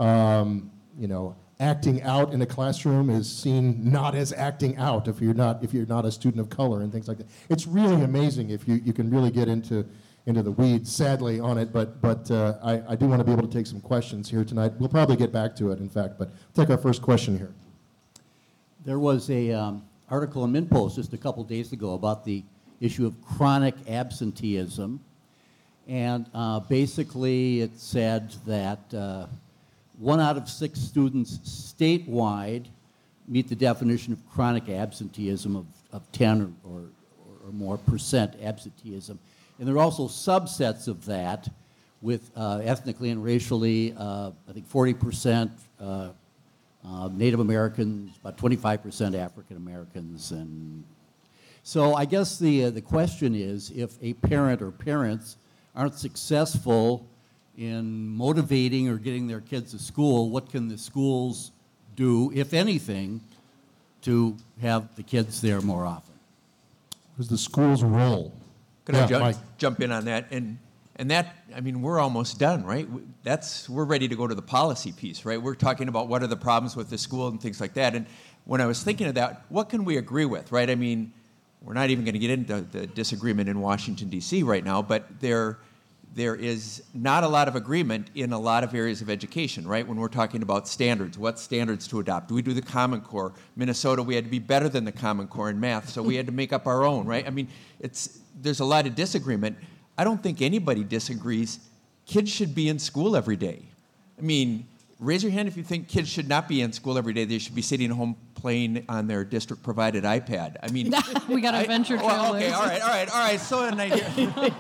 acting out in a classroom is seen not as acting out if you're not a student of color and things like that. It's really amazing if you can really get into the weeds, sadly, on it, but I do want to be able to take some questions here tonight. We'll probably get back to it, in fact, but take our first question here. There was a article in MinnPost just a couple days ago about the issue of chronic absenteeism, and basically it said that 1 out of 6 students statewide meet the definition of chronic absenteeism of 10 or more percent absenteeism. And there are also subsets of that with ethnically and racially, I think 40% Native Americans, about 25% African Americans. And so I guess the question is, if a parent or parents aren't successful in motivating or getting their kids to school, what can the schools do, if anything, to have the kids there more often? What is the school's role? Could I jump in on that? And that, we're almost done, right? We're ready to go to the policy piece, right? We're talking about what are the problems with the school and things like that. And when I was thinking of that, what can we agree with, right? We're not even going to get into the disagreement in Washington, D.C. right now, but there is not a lot of agreement in a lot of areas of education, right? When we're talking about standards, what standards to adopt. Do we do the Common Core? Minnesota, we had to be better than the Common Core in math, so we had to make up our own, right? I mean, there's a lot of disagreement. I don't think anybody disagrees. Kids should be in school every day. I mean, raise your hand if you think kids should not be in school every day. They should be sitting at home playing on their district-provided iPad. I mean, We got a venture trail. well, okay, all right. So an idea.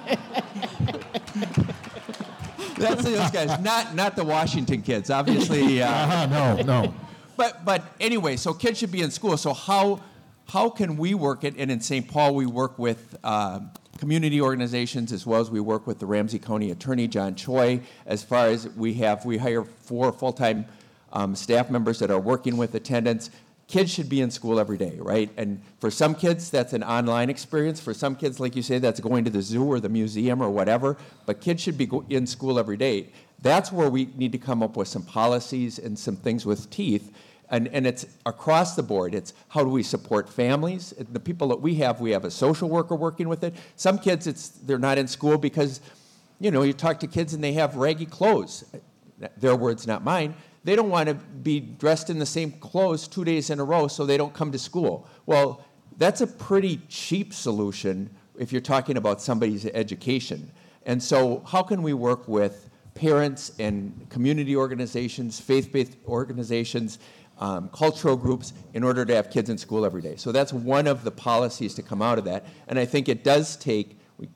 That's those guys, not the Washington kids, obviously. No. But anyway, so kids should be in school. So how can we work it? And in St. Paul, we work with community organizations as well as we work with the Ramsey County Attorney, John Choi, as far as we hire 4 full-time staff members that are working with attendants. Kids should be in school every day, right? And for some kids, that's an online experience. For some kids, like you say, that's going to the zoo or the museum or whatever. But kids should be in school every day. That's where we need to come up with some policies and some things with teeth. And it's across the board. It's how do we support families? The people that we have a social worker working with it. Some kids, they're not in school because, you talk to kids and they have raggy clothes. Their words, not mine. They don't want to be dressed in the same clothes 2 days in a row so they don't come to school. Well, that's a pretty cheap solution if you're talking about somebody's education. And so how can we work with parents and community organizations, faith-based organizations, cultural groups in order to have kids in school every day? So that's one of the policies to come out of that. And I think it does take,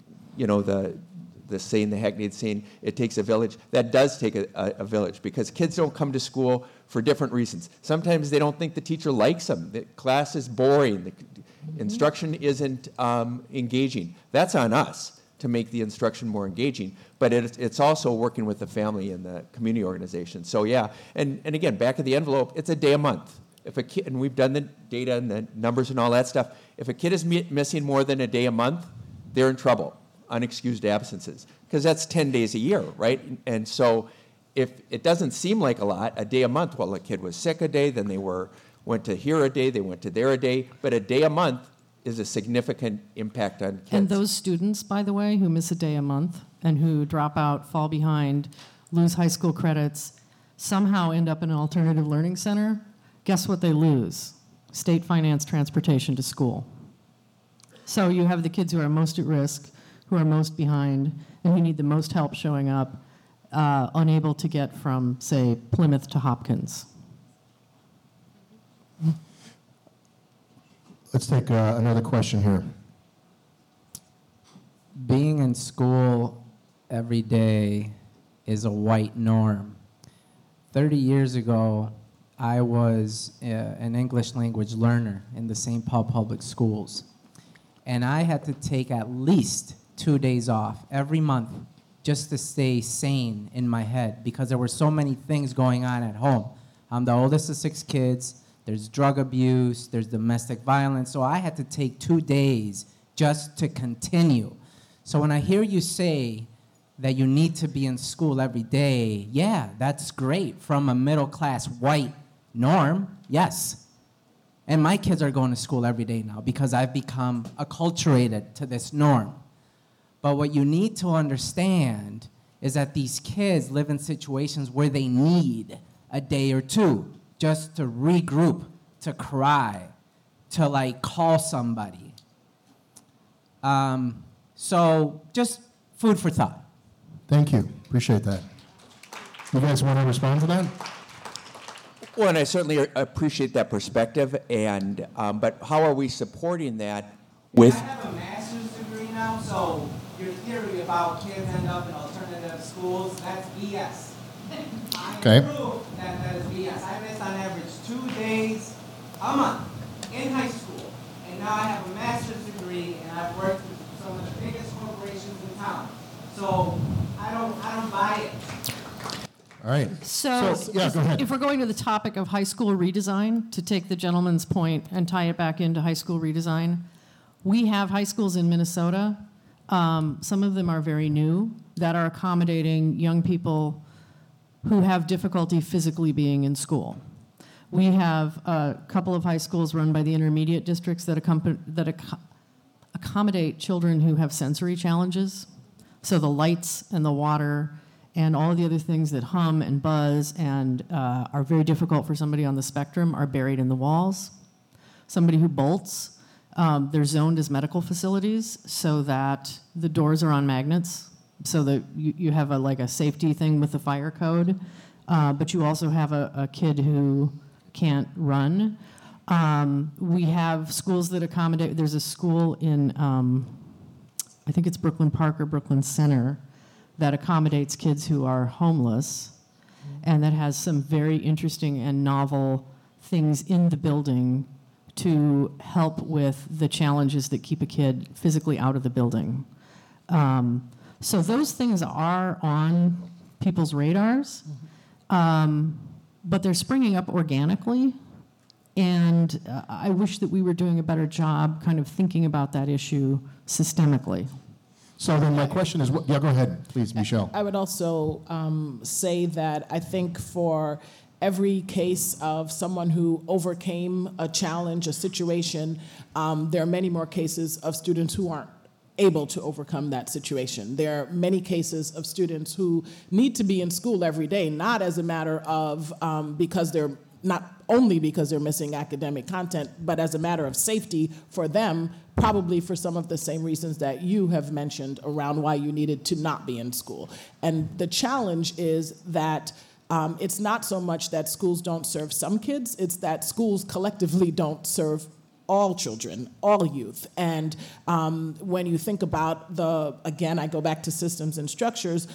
the saying, the hackneyed saying, it takes a village. That does take a village because kids don't come to school for different reasons. Sometimes they don't think the teacher likes them. The class is boring. The instruction isn't engaging. That's on us to make the instruction more engaging. But it's also working with the family and the community organization. So yeah, and again, back of the envelope, it's a day a month. If a kid, and we've done the data and the numbers and all that stuff, if a kid is missing more than a day a month, they're in trouble. Unexcused absences, because that's 10 days a year, right? And so if it doesn't seem like a lot, a day a month, well, a kid was sick a day, then they went to here a day, they went to there a day, but a day a month is a significant impact on kids. And those students, by the way, who miss a day a month and who drop out, fall behind, lose high school credits, somehow end up in an alternative learning center, guess what they lose? State financed transportation to school. So you have the kids who are most at risk, who are most behind, and who need the most help showing up, unable to get from, say, Plymouth to Hopkins. Let's take another question here. Being in school every day is a white norm. 30 years ago, I was an English language learner in the St. Paul Public Schools. And I had to take at least 2 days off every month just to stay sane in my head because there were so many things going on at home. I'm the oldest of 6 kids. There's drug abuse. There's domestic violence. So I had to take 2 days just to continue. So when I hear you say that you need to be in school every day, yeah, that's great from a middle-class white norm, yes. And my kids are going to school every day now because I've become acculturated to this norm. But what you need to understand is that these kids live in situations where they need a day or two just to regroup, to cry, to like call somebody. So just food for thought. Thank you. Appreciate that. You guys want to respond to that? Well, and I certainly appreciate that perspective. And but how are we supporting that with? I have a master's degree now, so your theory about kids end up in alternative schools, that's BS. Okay. I prove that is BS. I missed on average 2 days a month in high school, and now I have a master's degree, and I've worked with some of the biggest corporations in town. So I don't buy it. All right. So, yeah, go ahead. if we're going to the topic of high school redesign, to take the gentleman's point and tie it back into high school redesign, we have high schools in Minnesota. Some of them are very new that are accommodating young people who have difficulty physically being in school. We have a couple of high schools run by the intermediate districts that accommodate children who have sensory challenges, So the lights and the water and all the other things that hum and buzz and are very difficult for somebody on the spectrum are buried in the walls. Somebody who bolts, they're zoned as medical facilities so that the doors are on magnets, so that you have a safety thing with the fire code, but you also have a kid who can't run. We have schools that accommodate. There's a school in, I think it's Brooklyn Park or Brooklyn Center, that accommodates kids who are homeless, and that has some very interesting and novel things in the building to help with the challenges that keep a kid physically out of the building. So those things are on people's radars, but they're springing up organically, and I wish that we were doing a better job kind of thinking about that issue systemically. So then my question is, yeah, go ahead, please, Michelle. I would also say that I think for every case of someone who overcame a challenge, a situation, there are many more cases of students who aren't able to overcome that situation. There are many cases of students who need to be in school every day, not as a matter of because they're not only because they're missing academic content, but as a matter of safety for them, probably for some of the same reasons that you have mentioned around why you needed to not be in school. And the challenge is that it's not so much that schools don't serve some kids, it's that schools collectively don't serve all children, all youth. And when you think about again, I go back to systems and structures,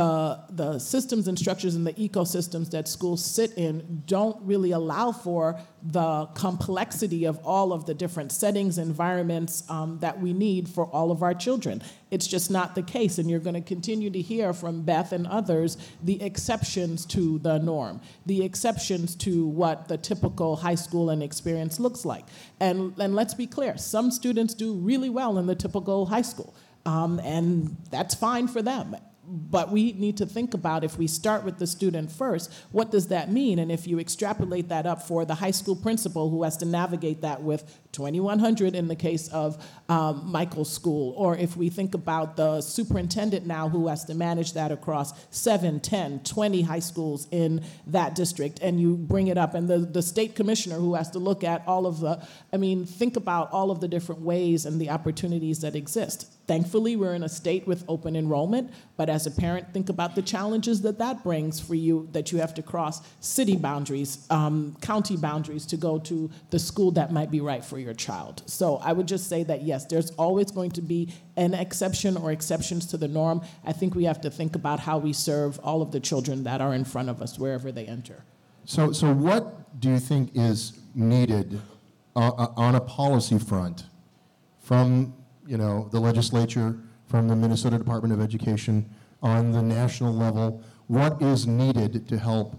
the systems and structures and the ecosystems that schools sit in don't really allow for the complexity of all of the different settings, environments that we need for all of our children. It's just not the case, and you're going to continue to hear from Beth and others the exceptions to the norm, the exceptions to what the typical high school and experience looks like. And let's be clear, some students do really well in the typical high school, and that's fine for them. But we need to think about, if we start with the student first, what does that mean? And if you extrapolate that up for the high school principal who has to navigate that with 2,100 in the case of Michael's school, or if we think about the superintendent now who has to manage that across 7, 10, 20 high schools in that district, and you bring it up, and the state commissioner who has to look at all of think about all of the different ways and the opportunities that exist. Thankfully, we're in a state with open enrollment, but as a parent, think about the challenges that brings for you, that you have to cross city boundaries, county boundaries to go to the school that might be right for your child. So I would just say that, yes, there's always going to be an exception or exceptions to the norm. I think we have to think about how we serve all of the children that are in front of us, wherever they enter. So what do you think is needed on a policy front from the legislature, from the Minnesota Department of Education, on the national level? What is needed to help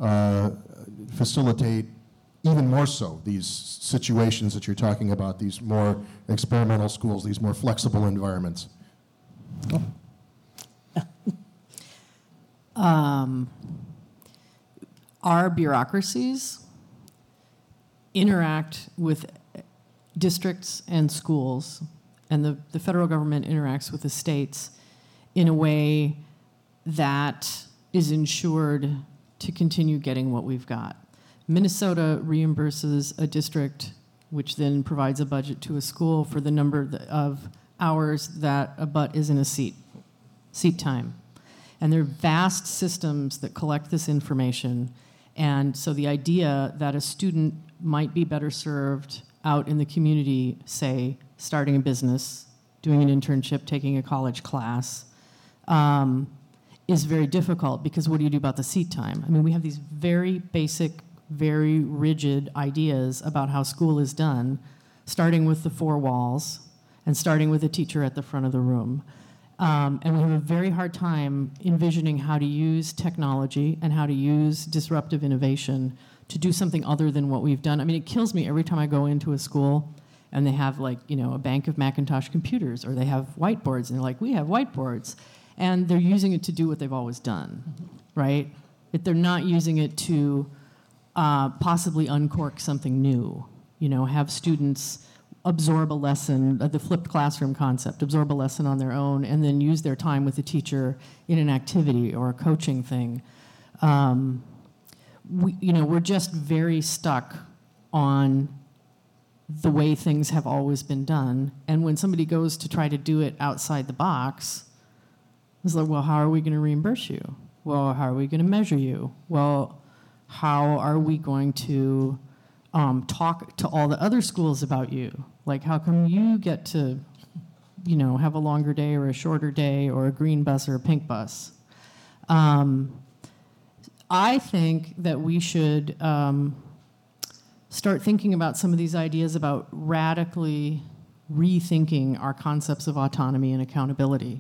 facilitate even more so these situations that you're talking about, these more experimental schools, these more flexible environments? Our bureaucracies interact with districts and schools, and the federal government interacts with the states in a way that is ensured to continue getting what we've got. Minnesota reimburses a district, which then provides a budget to a school for the number of hours that a butt is in a seat time. And there are vast systems that collect this information. And so the idea that a student might be better served out in the community, say, starting a business, doing an internship, taking a college class, is very difficult, because what do you do about the seat time? I mean, we have these very basic, very rigid ideas about how school is done, starting with the four walls and starting with a teacher at the front of the room. And we have a very hard time envisioning how to use technology and how to use disruptive innovation to do something other than what we've done. I mean, it kills me every time I go into a school and they have a bank of Macintosh computers, or they have whiteboards, and they're like, we have whiteboards. And they're using it to do what they've always done, right? They're not using it to possibly uncork something new, have students absorb a lesson, the flipped classroom concept, absorb a lesson on their own, and then use their time with the teacher in an activity or a coaching thing. We're just very stuck on the way things have always been done. And when somebody goes to try to do it outside the box, it's like, well, how are we going to reimburse you? Well, how are we going to measure you? Well, how are we going to talk to all the other schools about you? Like, how come you get to, have a longer day or a shorter day or a green bus or a pink bus? I think that we should start thinking about some of these ideas about radically rethinking our concepts of autonomy and accountability.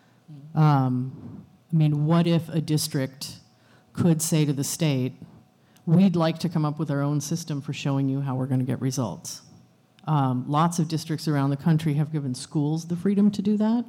What if a district could say to the state, we'd like to come up with our own system for showing you how we're going to get results. Lots of districts around the country have given schools the freedom to do that.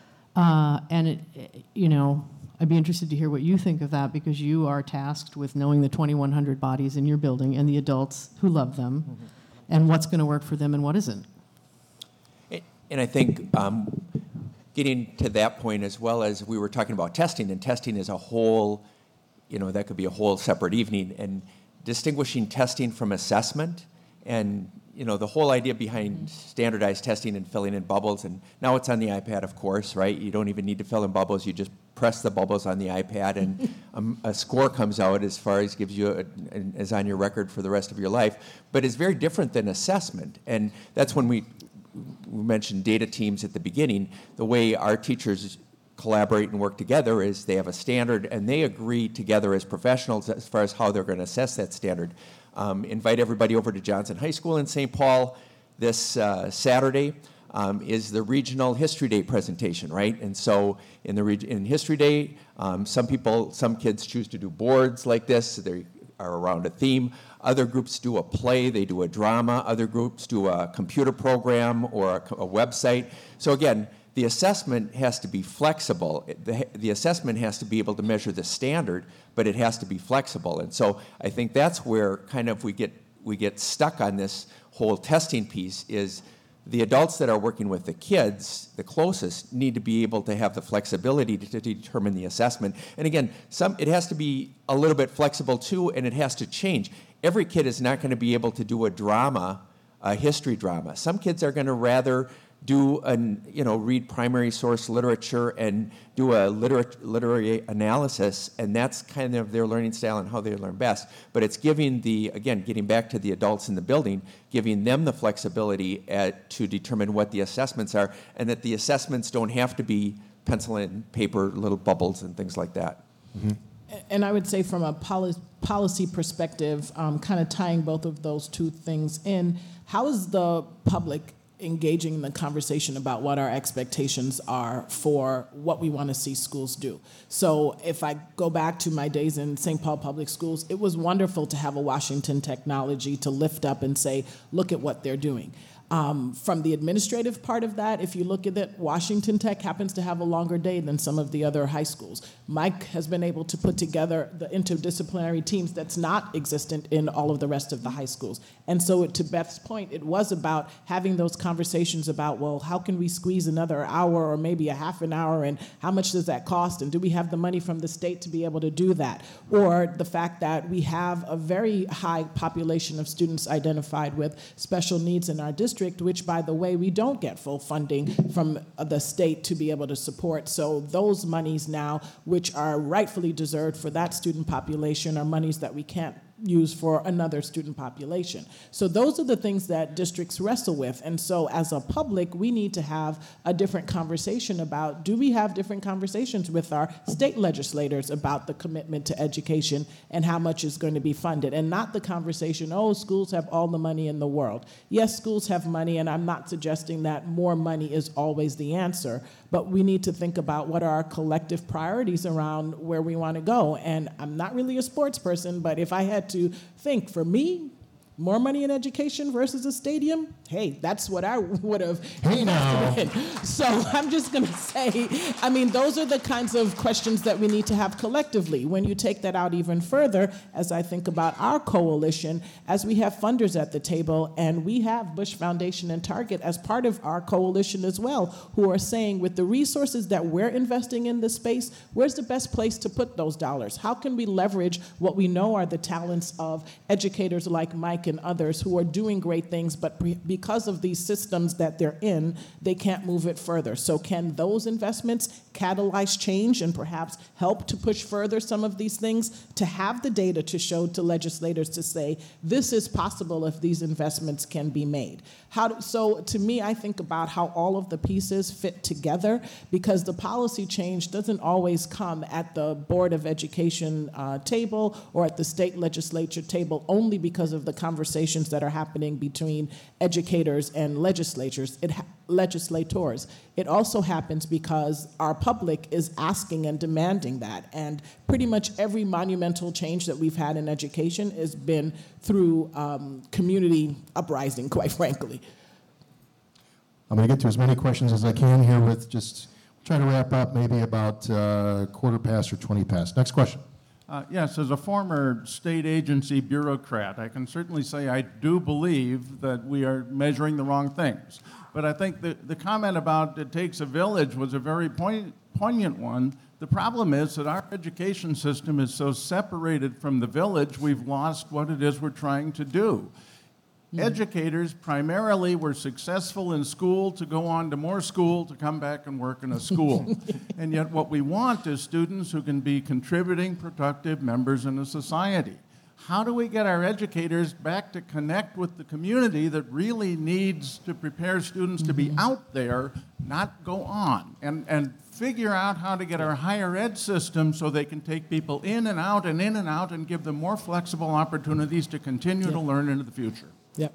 I'd be interested to hear what you think of that, because you are tasked with knowing the 2,100 bodies in your building and the adults who love them, and what's going to work for them and what isn't. And I think getting to that point, as well as we were talking about testing, and testing is a whole, that could be a whole separate evening, and distinguishing testing from assessment, and the whole idea behind standardized testing and filling in bubbles, and now it's on the iPad, of course, right? You don't even need to fill in bubbles. You just press the bubbles on the iPad, and a score comes out as far as gives you is on your record for the rest of your life. But it's very different than assessment, and that's when we mentioned data teams at the beginning. The way our teachers collaborate and work together is they have a standard, and they agree together as professionals as far as how they're going to assess that standard. Invite everybody over to Johnson High School in St. Paul this Saturday. Is the Regional History Day presentation, right? And so in History Day, some kids choose to do boards like this. They are around a theme. Other groups do a play, they do a drama. Other groups do a computer program or a website. So again, the assessment has to be flexible. The assessment has to be able to measure the standard, but it has to be flexible. And so I think that's where kind of we get stuck on this whole testing piece. Is the adults that are working with the kids, the closest, need to be able to have the flexibility to determine the assessment. And again, it has to be a little bit flexible too, and it has to change. Every kid is not going to be able to do a history drama. Some kids are going to rather read primary source literature and do a literary analysis, and that's kind of their learning style and how they learn best. But it's getting back to the adults in the building, giving them the flexibility to determine what the assessments are, and that the assessments don't have to be pencil and paper, little bubbles and things like that. Mm-hmm. And I would say from a policy perspective, kind of tying both of those two things in, how is the public engaging in the conversation about what our expectations are for what we want to see schools do? So if I go back to my days in St. Paul Public Schools, it was wonderful to have a Washington Technology to lift up and say, look at what they're doing. From the administrative part of that, if you look at it, Washington Tech happens to have a longer day than some of the other high schools. Mike has been able to put together the interdisciplinary teams that's not existent in all of the rest of the high schools. And so to Beth's point, it was about having those conversations about, well, how can we squeeze another hour or maybe a half an hour, and how much does that cost, and do we have the money from the state to be able to do that? Or the fact that we have a very high population of students identified with special needs in our district, which, by the way, we don't get full funding from the state to be able to support. So those monies now, which are rightfully deserved for that student population, are monies that we can't use for another student population. So those are the things that districts wrestle with. And so as a public, we need to have a different conversation about, do we have different conversations with our state legislators about the commitment to education and how much is going to be funded, and not the conversation, oh, schools have all the money in the world. Yes, schools have money, and I'm not suggesting that more money is always the answer, but we need to think about what are our collective priorities around where we want to go. And I'm not really a sports person, but if I had to think, for me, More money in education versus a stadium? Hey, that's what I would have Hey, now. invested in. So I'm just going to say, I mean, those are the kinds of questions that we need to have collectively. When you take that out even further, as I think about our coalition, as we have funders at the table, and we have Bush Foundation and Target as part of our coalition as well, who are saying, with the resources that we're investing in this space, where's the best place to put those dollars? How can we leverage what we know are the talents of educators like Mike and others who are doing great things, but because of these systems that they're in, they can't move it further. So can those investments catalyze change and perhaps help to push further some of these things, to have the data to show to legislators to say, this is possible if these investments can be made? So to me, I think about how all of the pieces fit together, because the policy change doesn't always come at the Board of Education table or at the state legislature table only because of the conversations that are happening between educators and legislators. It also happens because our public is asking and demanding that. And pretty much every monumental change that we've had in education has been through community uprising, quite frankly. I'm going to get to as many questions as I can here with just trying to wrap up maybe about quarter past or 20 past. Next question. Yes, as a former state agency bureaucrat, I can certainly say I do believe that we are measuring the wrong things. But I think the comment about it takes a village was a very poignant one. The problem is that our education system is so separated from the village, we've lost what it is we're trying to do. Educators primarily were successful in school to go on to more school to come back and work in a school. And yet what we want is students who can be contributing, productive members in a society. How do we get our educators back to connect with the community that really needs to prepare students to be out there, not go on? And figure out how to get our higher ed system so they can take people in and out and give them more flexible opportunities to continue to learn into the future. Yep.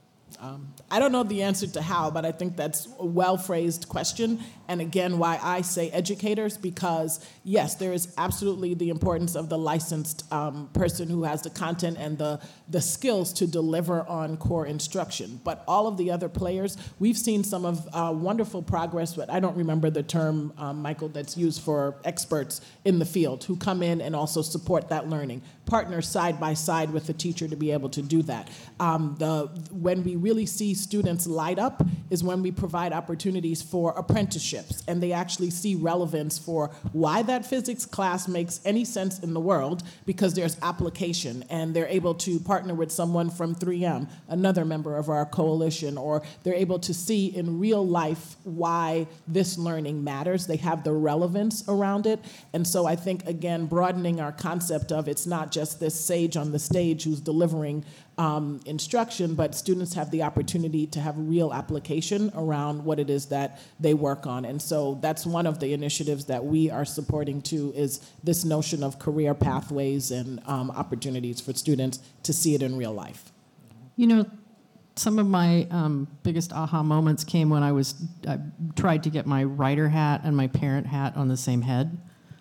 I don't know the answer to how, but I think that's a well-phrased question. And again, why I say educators, because yes, there is absolutely the importance of the licensed person who has the content and the skills to deliver on core instruction. But all of the other players, we've seen some of wonderful progress, but I don't remember the term, Michael, that's used for experts in the field who come in and also support that learning, partner side by side with the teacher to be able to do that. When we really see students light up is when we provide opportunities for apprenticeships, and they actually see relevance for why that physics class makes any sense in the world, because there's application, and they're able to partner with someone from 3M, another member of our coalition, or they're able to see in real life why this learning matters. They have the relevance around it. And so I think, again, broadening our concept of it's not just this sage on the stage who's delivering instruction, but students have the opportunity to have real application around what it is that they work on. And so that's one of the initiatives that we are supporting too, is this notion of career pathways and opportunities for students to see it in real life. You know, some of my biggest aha moments came when I tried to get my writer hat and my parent hat on the same head.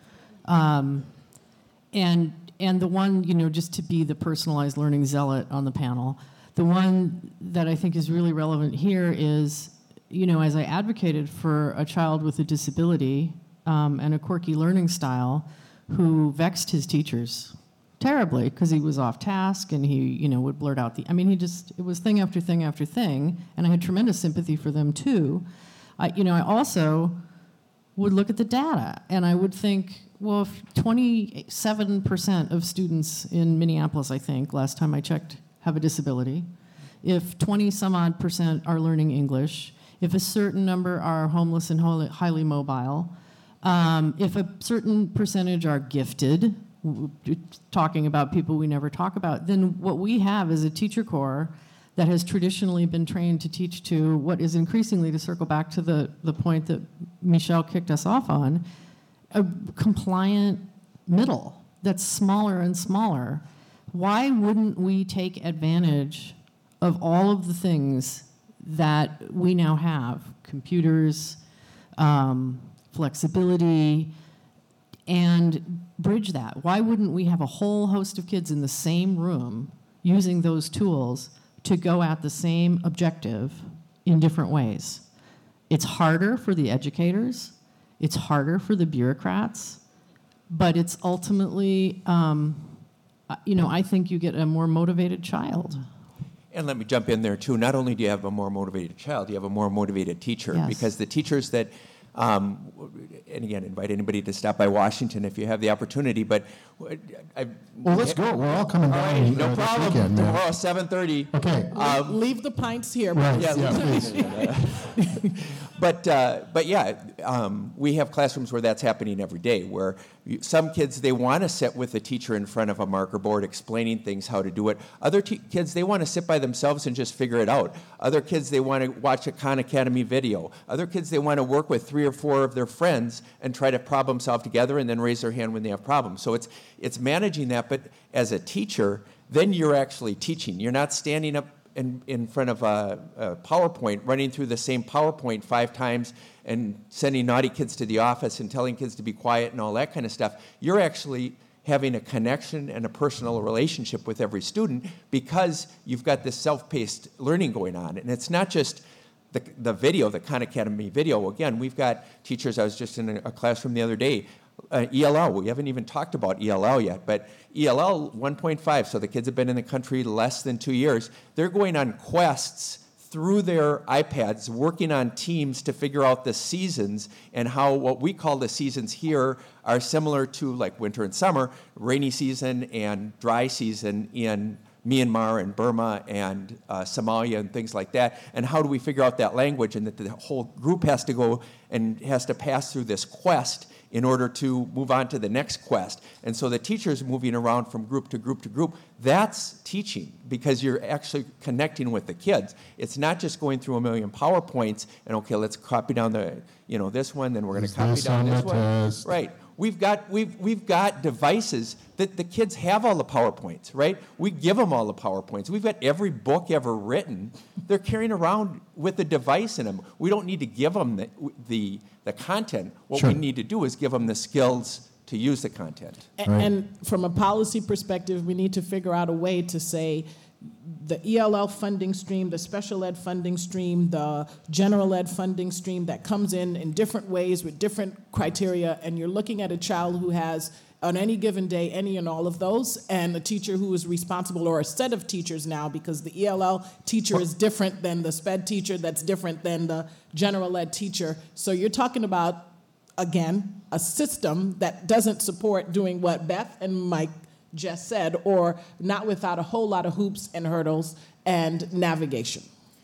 And the one, you know, just to be the personalized learning zealot on the panel, the one that I think is really relevant here is, you know, as I advocated for a child with a disability and a quirky learning style who vexed his teachers terribly because he was off task and he, you know, would blurt out it was thing after thing after thing, and I had tremendous sympathy for them too. I also would look at the data and I would think, well, if 27% of students in Minneapolis, I think, last time I checked, have a disability, if 20-some-odd% are learning English, if a certain number are homeless and highly mobile, if a certain percentage are gifted, talking about people we never talk about, then what we have is a teacher corps that has traditionally been trained to teach to what is increasingly, to circle back to the point that Michelle kicked us off on, a compliant middle that's smaller and smaller. Why wouldn't we take advantage of all of the things that we now have? Computers, flexibility, and bridge that. Why wouldn't we have a whole host of kids in the same room using those tools to go at the same objective in different ways. It's harder for the educators, it's harder for the bureaucrats, but it's ultimately, I think you get a more motivated child. And let me jump in there too. Not only do you have a more motivated child, you have a more motivated teacher. Yes. Because the teachers that, and again, invite anybody to stop by Washington if you have the opportunity. But Well, let's go. We're all coming All down right, no this problem. weekend, man. Tomorrow, 7:30. Okay. Leave the pints here. Right, Yeah, yeah, please. But yeah, we have classrooms where that's happening every day, where some kids, they want to sit with a teacher in front of a marker board explaining things, how to do it. Other kids, they want to sit by themselves and just figure it out. Other kids, they want to watch a Khan Academy video. Other kids, they want to work with 3 or 4 of their friends and try to problem solve together and then raise their hand when they have problems. So it's managing that, but as a teacher, then you're actually teaching. You're not standing up in front of a PowerPoint, running through the same PowerPoint 5 times and sending naughty kids to the office and telling kids to be quiet and all that kind of stuff. You're actually having a connection and a personal relationship with every student because you've got this self-paced learning going on. And it's not just the video, the Khan Academy video. Again, we've got teachers. I was just in a classroom the other day. ELL, we haven't even talked about ELL yet, but ELL 1.5, so the kids have been in the country less than 2 years. They're going on quests through their iPads, working on teams to figure out the seasons and how what we call the seasons here are similar to like winter and summer, rainy season and dry season in Myanmar and Burma and Somalia and things like that, and how do we figure out that language, and that the whole group has to go and has to pass through this quest in order to move on to the next quest. And so the teacher's moving around from group to group to group. That's teaching, because you're actually connecting with the kids. It's not just going through a million PowerPoints and, okay, let's copy down this one, then we're going to copy down this one. Test. Right. We've got devices that the kids have all the PowerPoints, right? We give them all the PowerPoints. We've got every book ever written. They're carrying around with a device in them. We don't need to give them the content. What Sure. we need to do is give them the skills to use the content. Right. And from a policy perspective, we need to figure out a way to say the ELL funding stream, the special ed funding stream, the general ed funding stream that comes in different ways with different criteria, and you're looking at a child who has, on any given day, any and all of those, and a teacher who is responsible, or a set of teachers now, because the ELL teacher is different than the SPED teacher, that's different than the general ed teacher. So you're talking about, again, a system that doesn't support doing what Beth and Mike just said, or not without a whole lot of hoops and hurdles and navigation.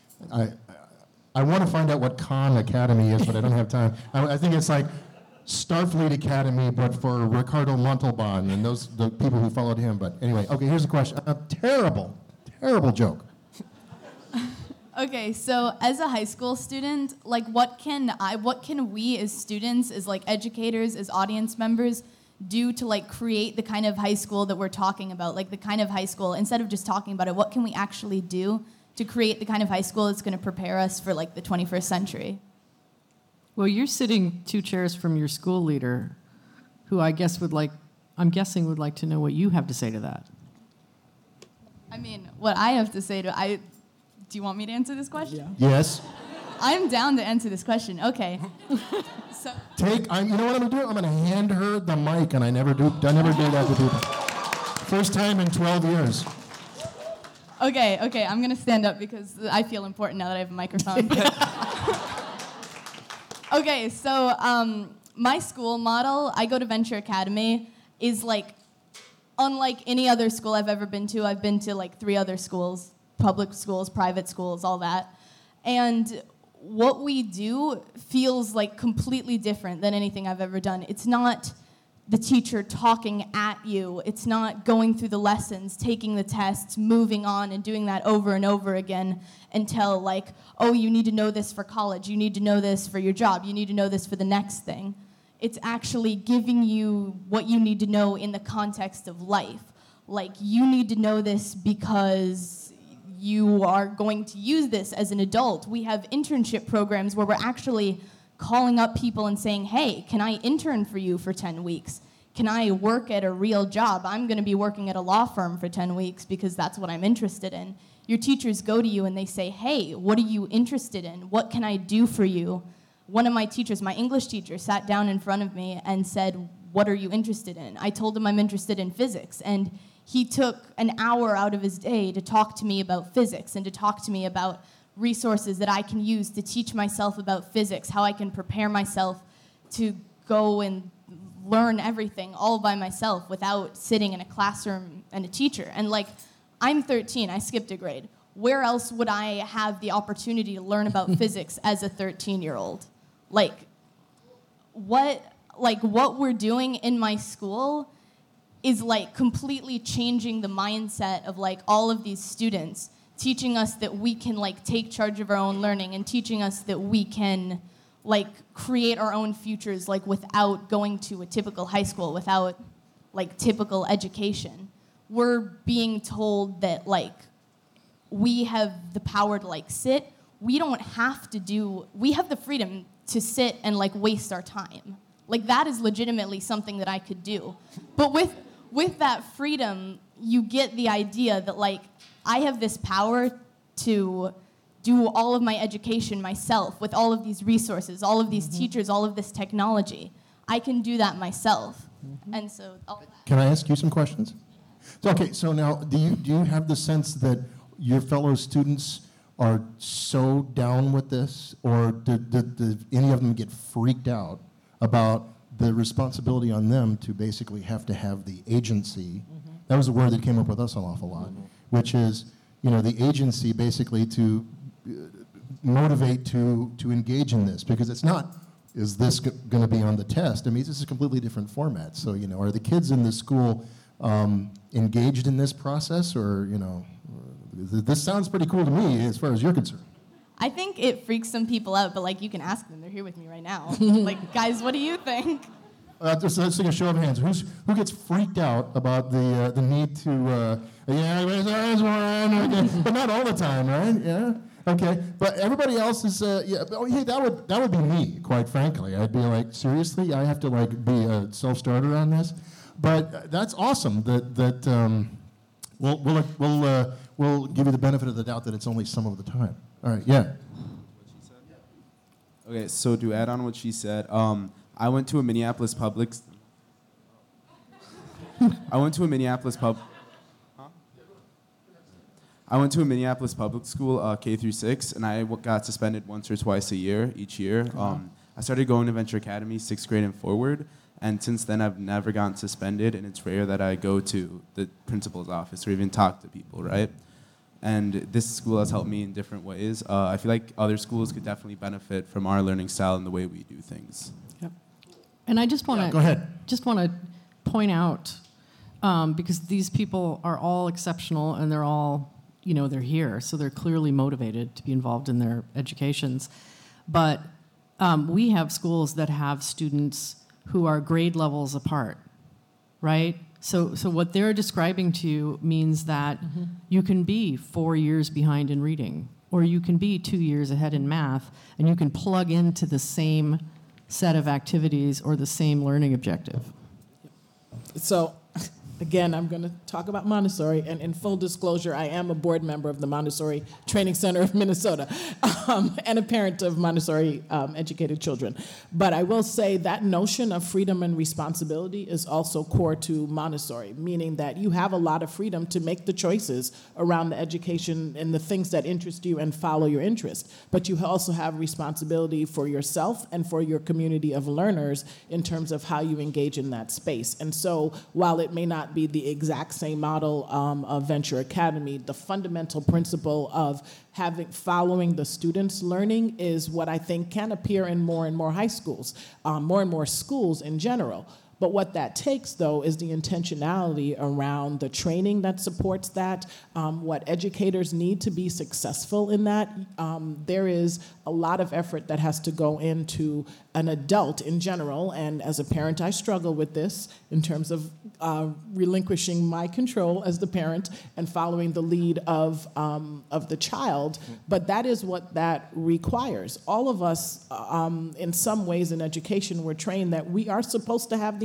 I want to find out what Khan Academy is, but I don't have time. I think it's like Starfleet Academy, but for Ricardo Montalban and the people who followed him. But anyway, okay, here's a question. A terrible joke. Okay, so as a high school student, like what can we as students, as like educators, as audience members do to like create the kind of high school that we're talking about, like the kind of high school, instead of just talking about it, what can we actually do to create the kind of high school that's going to prepare us for like the 21st century? Well, you're sitting 2 chairs from your school leader, who I'm guessing would like to know what you have to say to that. I mean, what I have to say do you want me to answer this question? Yeah. Yes. I'm down to answer this question. Okay. So, You know what I'm going to do? I'm going to hand her the mic, and I never do that to people. First time in 12 years. okay, I'm going to stand up because I feel important now that I have a microphone. Okay, so my school model, I go to Venture Academy, is like unlike any other school I've ever been to. I've been to like 3 other schools, public schools, private schools, all that. And what we do feels like completely different than anything I've ever done. It's not the teacher talking at you. It's not going through the lessons, taking the tests, moving on, and doing that over and over again until like, oh, you need to know this for college. You need to know this for your job. You need to know this for the next thing. It's actually giving you what you need to know in the context of life. Like, you need to know this because you are going to use this as an adult. We have internship programs where we're actually calling up people and saying, hey, can I intern for you for 10 weeks? can I work at a real job? I'm going to be working at a law firm for 10 weeks because that's what I'm interested in. Your teachers go to you and they say, hey, what are you interested in? What can I do for you? One of my teachers, my English teacher, sat down in front of me and said, what are you interested in? I told him I'm interested in physics, and he took an hour out of his day to talk to me about physics and to talk to me about resources that I can use to teach myself about physics, how I can prepare myself to go and learn everything all by myself without sitting in a classroom and a teacher. And like, I'm 13, I skipped a grade. Where else would I have the opportunity to learn about physics as a 13-year-old? Like what we're doing in my school is like completely changing the mindset of like all of these students, teaching us that we can like take charge of our own learning and teaching us that we can like create our own futures like without going to a typical high school, without like typical education. We're being told that like we have the power to like sit. We don't have to do, we have the freedom to sit and like waste our time. Like that is legitimately something that I could do. But with that freedom, you get the idea that like I have this power to do all of my education myself with all of these resources, all of these teachers, all of this technology. I can do that myself. And so all that. Can I ask you some questions? So, okay, so now do you have the sense that your fellow students are so down with this, or did any of them get freaked out about the responsibility on them to basically have to have the agency? That was a word that came up with us an awful lot, which is, the agency basically to motivate to engage in this, because it's not, is this going to be on the test? I mean, this is a completely different format. So, are the kids in the school engaged in this process, or, this sounds pretty cool to me as far as you're concerned. I think it freaks some people out, but like you can ask them. They're here with me right now. Like, guys, what do you think? Let's take a show of hands. Who gets freaked out about the need to? But not all the time, right? Yeah. Okay. But everybody else is. Yeah. Oh, yeah. That would be me, quite frankly. I'd be like, seriously, I have to like be a self-starter on this. But that's awesome. That we'll give you the benefit of the doubt that it's only some of the time. All right. Yeah. Okay. So to add on what she said, I went to a Minneapolis public. I went to a Minneapolis public school, K through 6, and I got suspended once or twice each year. I started going to Venture Academy 6th grade and forward, and since then I've never gotten suspended, and it's rare that I go to the principal's office or even talk to people, right? And this school has helped me in different ways. I feel like other schools could definitely benefit from our learning style and the way we do things. And I just want to go ahead. Just want to point out, because these people are all exceptional and they're all, they're here, so they're clearly motivated to be involved in their educations. But we have schools that have students who are grade levels apart, right? So what they're describing to you means that you can be 4 years behind in reading, or you can be 2 years ahead in math, and you can plug into the same set of activities or the same learning objective. So, again, I'm going to talk about Montessori, and in full disclosure, I am a board member of the Montessori Training Center of Minnesota and a parent of Montessori educated children. But I will say that notion of freedom and responsibility is also core to Montessori, meaning that you have a lot of freedom to make the choices around the education and the things that interest you and follow your interest. But you also have responsibility for yourself and for your community of learners in terms of how you engage in that space. And so while it may not be the exact same model of Venture Academy, the fundamental principle of following the students' learning is what I think can appear in more and more high schools, more and more schools in general. But what that takes, though, is the intentionality around the training that supports that, what educators need to be successful in that. There is a lot of effort that has to go into an adult in general, and as a parent, I struggle with this in terms of relinquishing my control as the parent and following the lead of the child. But that is what that requires. All of us, in some ways in education, we're trained that we are supposed to have the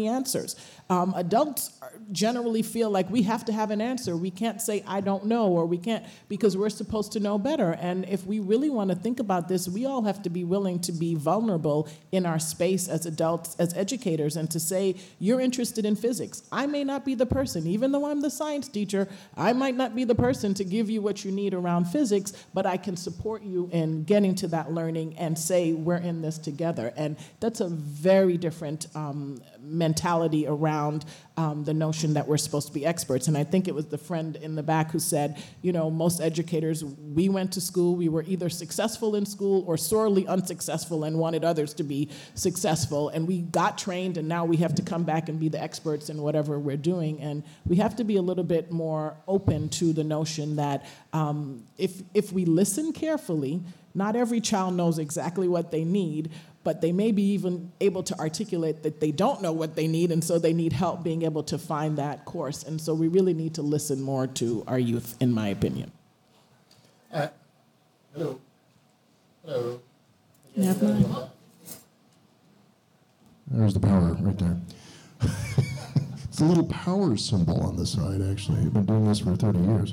answers. Adults generally feel like we have to have an answer. We can't say, I don't know, or we can't, because we're supposed to know better. And if we really want to think about this, we all have to be willing to be vulnerable in our space as adults, as educators, and to say, you're interested in physics. I may not be the person, even though I'm the science teacher, I might not be the person to give you what you need around physics, but I can support you in getting to that learning and say, we're in this together. And that's a very different mentality around the notion that we're supposed to be experts. And I think it was the friend in the back who said, you know, most educators, we went to school, we were either successful in school or sorely unsuccessful and wanted others to be successful. And we got trained, and now we have to come back and be the experts in whatever we're doing. And we have to be a little bit more open to the notion that if we listen carefully, not every child knows exactly what they need, but they may be even able to articulate that they don't know what they need, and so they need help being able to find that course. And so we really need to listen more to our youth, in my opinion. Hello. Hello. There's the power right there. It's a little power symbol on the side, actually. I've been doing this for 30 years.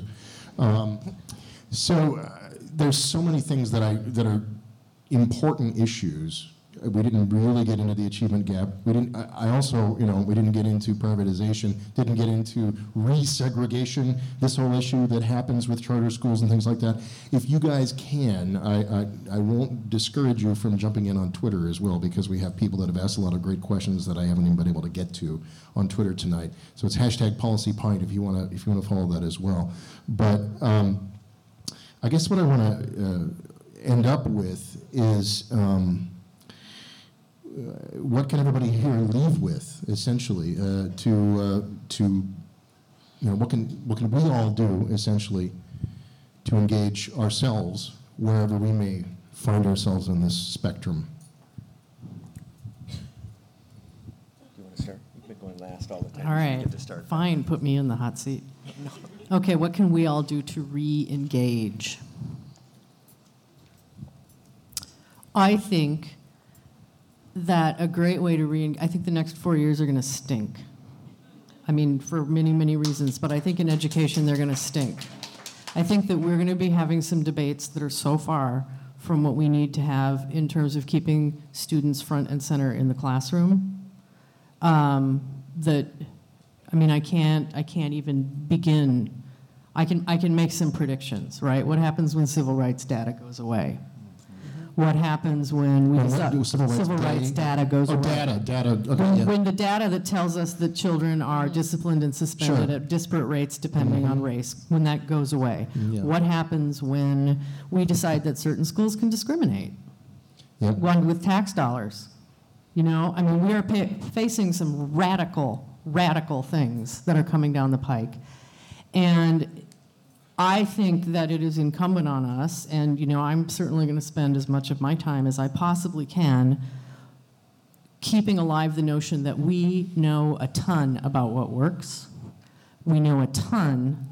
There's so many things that are important issues. We didn't really get into the achievement gap. We didn't get into privatization, didn't get into resegregation, this whole issue that happens with charter schools and things like that. If you guys can, I won't discourage you from jumping in on Twitter as well, because we have people that have asked a lot of great questions that I haven't even been able to get to on Twitter tonight. So it's #PolicyPint if you want to follow that as well. But I guess what I want to end up with is what can everybody here leave with, essentially, what can we all do, essentially, to engage ourselves wherever we may find ourselves in this spectrum? Do you want to start? You've been going last all the time. All You right, get to start. fine, put me in the hot seat. Okay, what can we all do to re-engage? I think that a great way to I think the next 4 years are going to stink. I mean, for many, many reasons, but I think in education they're going to stink. I think that we're going to be having some debates that are so far from what we need to have in terms of keeping students front and center in the classroom that, I mean, I can't even begin. I can make some predictions, right? What happens when civil rights data goes away? What happens when civil rights data goes away? Data. Okay, When the data that tells us that children are disciplined and suspended at disparate rates depending on race, when that goes away? Yeah. What happens when we decide that certain schools can discriminate? Yep. One with tax dollars. You know, I mean, we are facing some radical things that are coming down the pike. And I think that it is incumbent on us, and you know, I'm certainly going to spend as much of my time as I possibly can keeping alive the notion that we know a ton about what works. We know a ton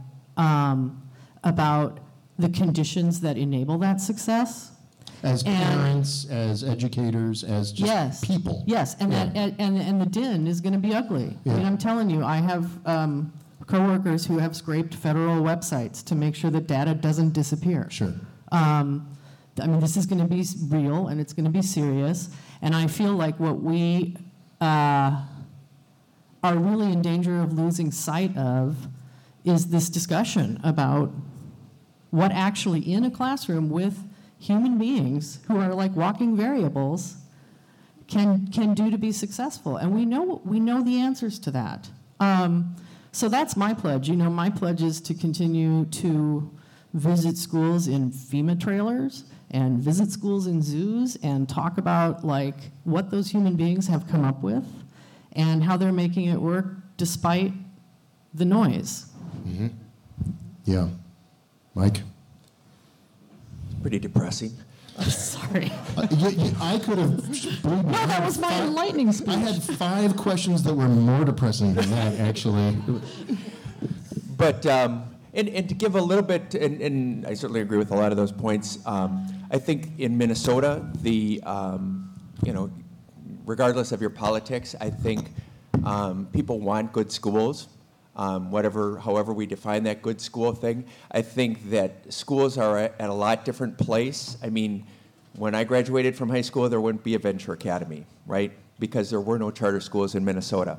about the conditions that enable that success. As parents, as educators, as just people. Yes, and and the din is going to be ugly. Yeah. I mean, I'm telling you, I have coworkers who have scraped federal websites to make sure that data doesn't disappear. Sure. I mean, this is going to be real and it's going to be serious. And I feel like what we are really in danger of losing sight of is this discussion about what actually in a classroom with human beings who are like walking variables can do to be successful. And we know the answers to that. So that's my pledge. You know, my pledge is to continue to visit schools in FEMA trailers and visit schools in zoos and talk about like what those human beings have come up with and how they're making it work despite the noise. Mm-hmm. Yeah. Mike? Pretty depressing. I'm sorry. I could have. No, that was my enlightening speech. I had 5 questions that were more depressing than that, actually. But, and to give a little bit, and I certainly agree with a lot of those points, I think in Minnesota, regardless of your politics, I think People want good schools, however we define that good school thing. I think that schools are at a lot different place. I mean, when I graduated from high school, there wouldn't be a Venture Academy, right? Because there were no charter schools in Minnesota.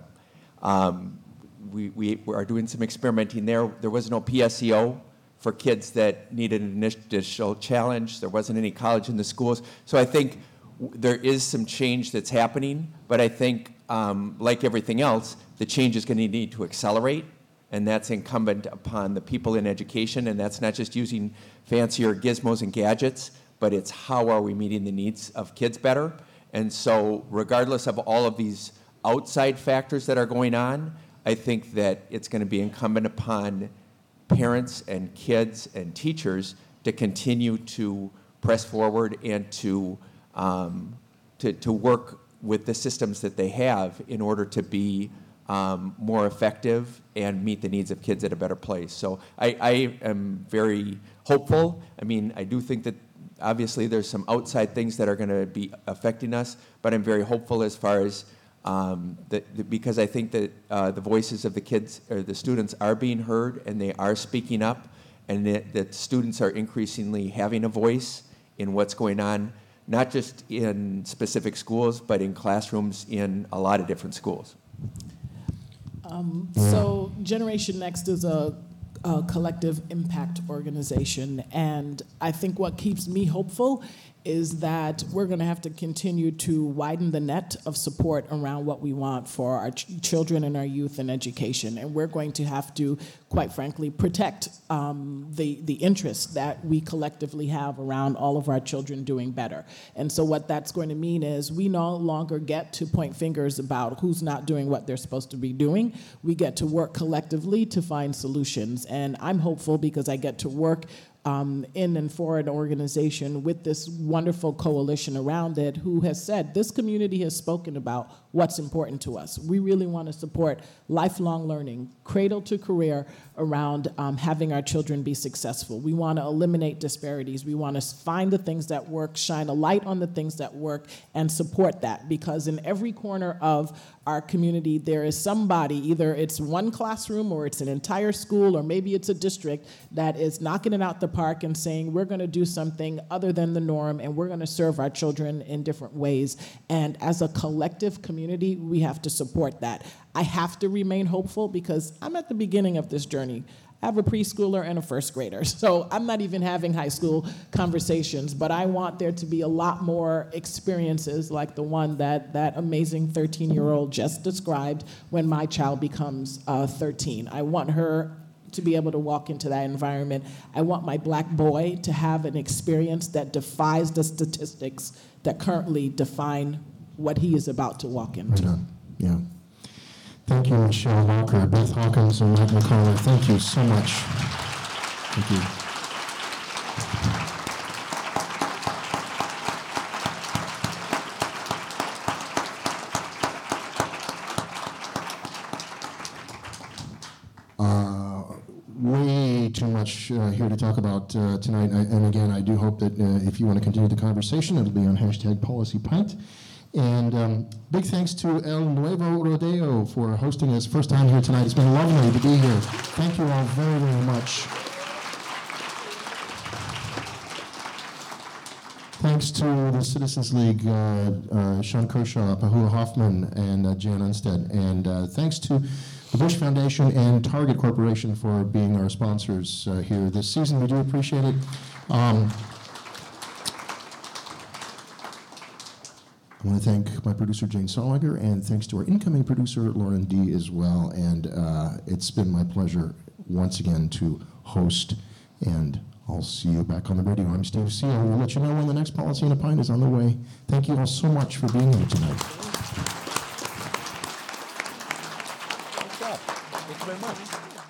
We are doing some experimenting there. There was no PSEO for kids that needed an initial challenge. There wasn't any college in the schools. So I think there is some change that's happening, but I think, like everything else, the change is going to need to accelerate, and that's incumbent upon the people in education, and that's not just using fancier gizmos and gadgets, but it's how are we meeting the needs of kids better. And so regardless of all of these outside factors that are going on, I think that it's going to be incumbent upon parents and kids and teachers to continue to press forward and to work with the systems that they have in order to be more effective and meet the needs of kids at a better place. So I am very hopeful. I mean, I do think that obviously there's some outside things that are going to be affecting us, but I'm very hopeful as far as because I think that the voices of the kids or the students are being heard and they are speaking up, and that students are increasingly having a voice in what's going on, not just in specific schools, but in classrooms in a lot of different schools. So Generation Next is a collective impact organization, and I think what keeps me hopeful is that we're going to have to continue to widen the net of support around what we want for our children and our youth in education. And we're going to have to, quite frankly, protect the interests that we collectively have around all of our children doing better. And so what that's going to mean is we no longer get to point fingers about who's not doing what they're supposed to be doing. We get to work collectively to find solutions. And I'm hopeful because I get to work in and for an organization with this wonderful coalition around it who has said, this community has spoken about what's important to us. We really want to support lifelong learning, cradle to career around having our children be successful. We want to eliminate disparities. We want to find the things that work, shine a light on the things that work, and support that, because in every corner of our community, there is somebody, either it's one classroom or it's an entire school or maybe it's a district that is knocking it out the park and saying, we're going to do something other than the norm and we're going to serve our children in different ways. And as a collective community, we have to support that. I have to remain hopeful because I'm at the beginning of this journey. I have a preschooler and a first grader, so I'm not even having high school conversations, but I want there to be a lot more experiences like the one that amazing 13-year-old just described when my child becomes 13. I want her to be able to walk into that environment. I want my black boy to have an experience that defies the statistics that currently define what he is about to walk into. Right on. Yeah. Thank you, Michelle Walker, Beth Hawkins, and Mike McCullough. Thank you so much. Thank you. Way too much here to talk about tonight. And again, I do hope that if you want to continue the conversation, it'll be on #PolicyPint. And big thanks to El Nuevo Rodeo for hosting us first time here tonight. It's been lovely to be here. Thank you all very, very much. Thanks to the Citizens League, Sean Kershaw, Pahua Hoffman, and Jan Unstead. And thanks to the Bush Foundation and Target Corporation for being our sponsors here this season. We do appreciate it. I want to thank my producer, Jane Soliger, and thanks to our incoming producer, Lauren D. as well. And it's been my pleasure once again to host, and I'll see you back on the radio. I'm Steve Seal. We'll let you know when the next Policy in a Pint is on the way. Thank you all so much for being here tonight. Thank you very much.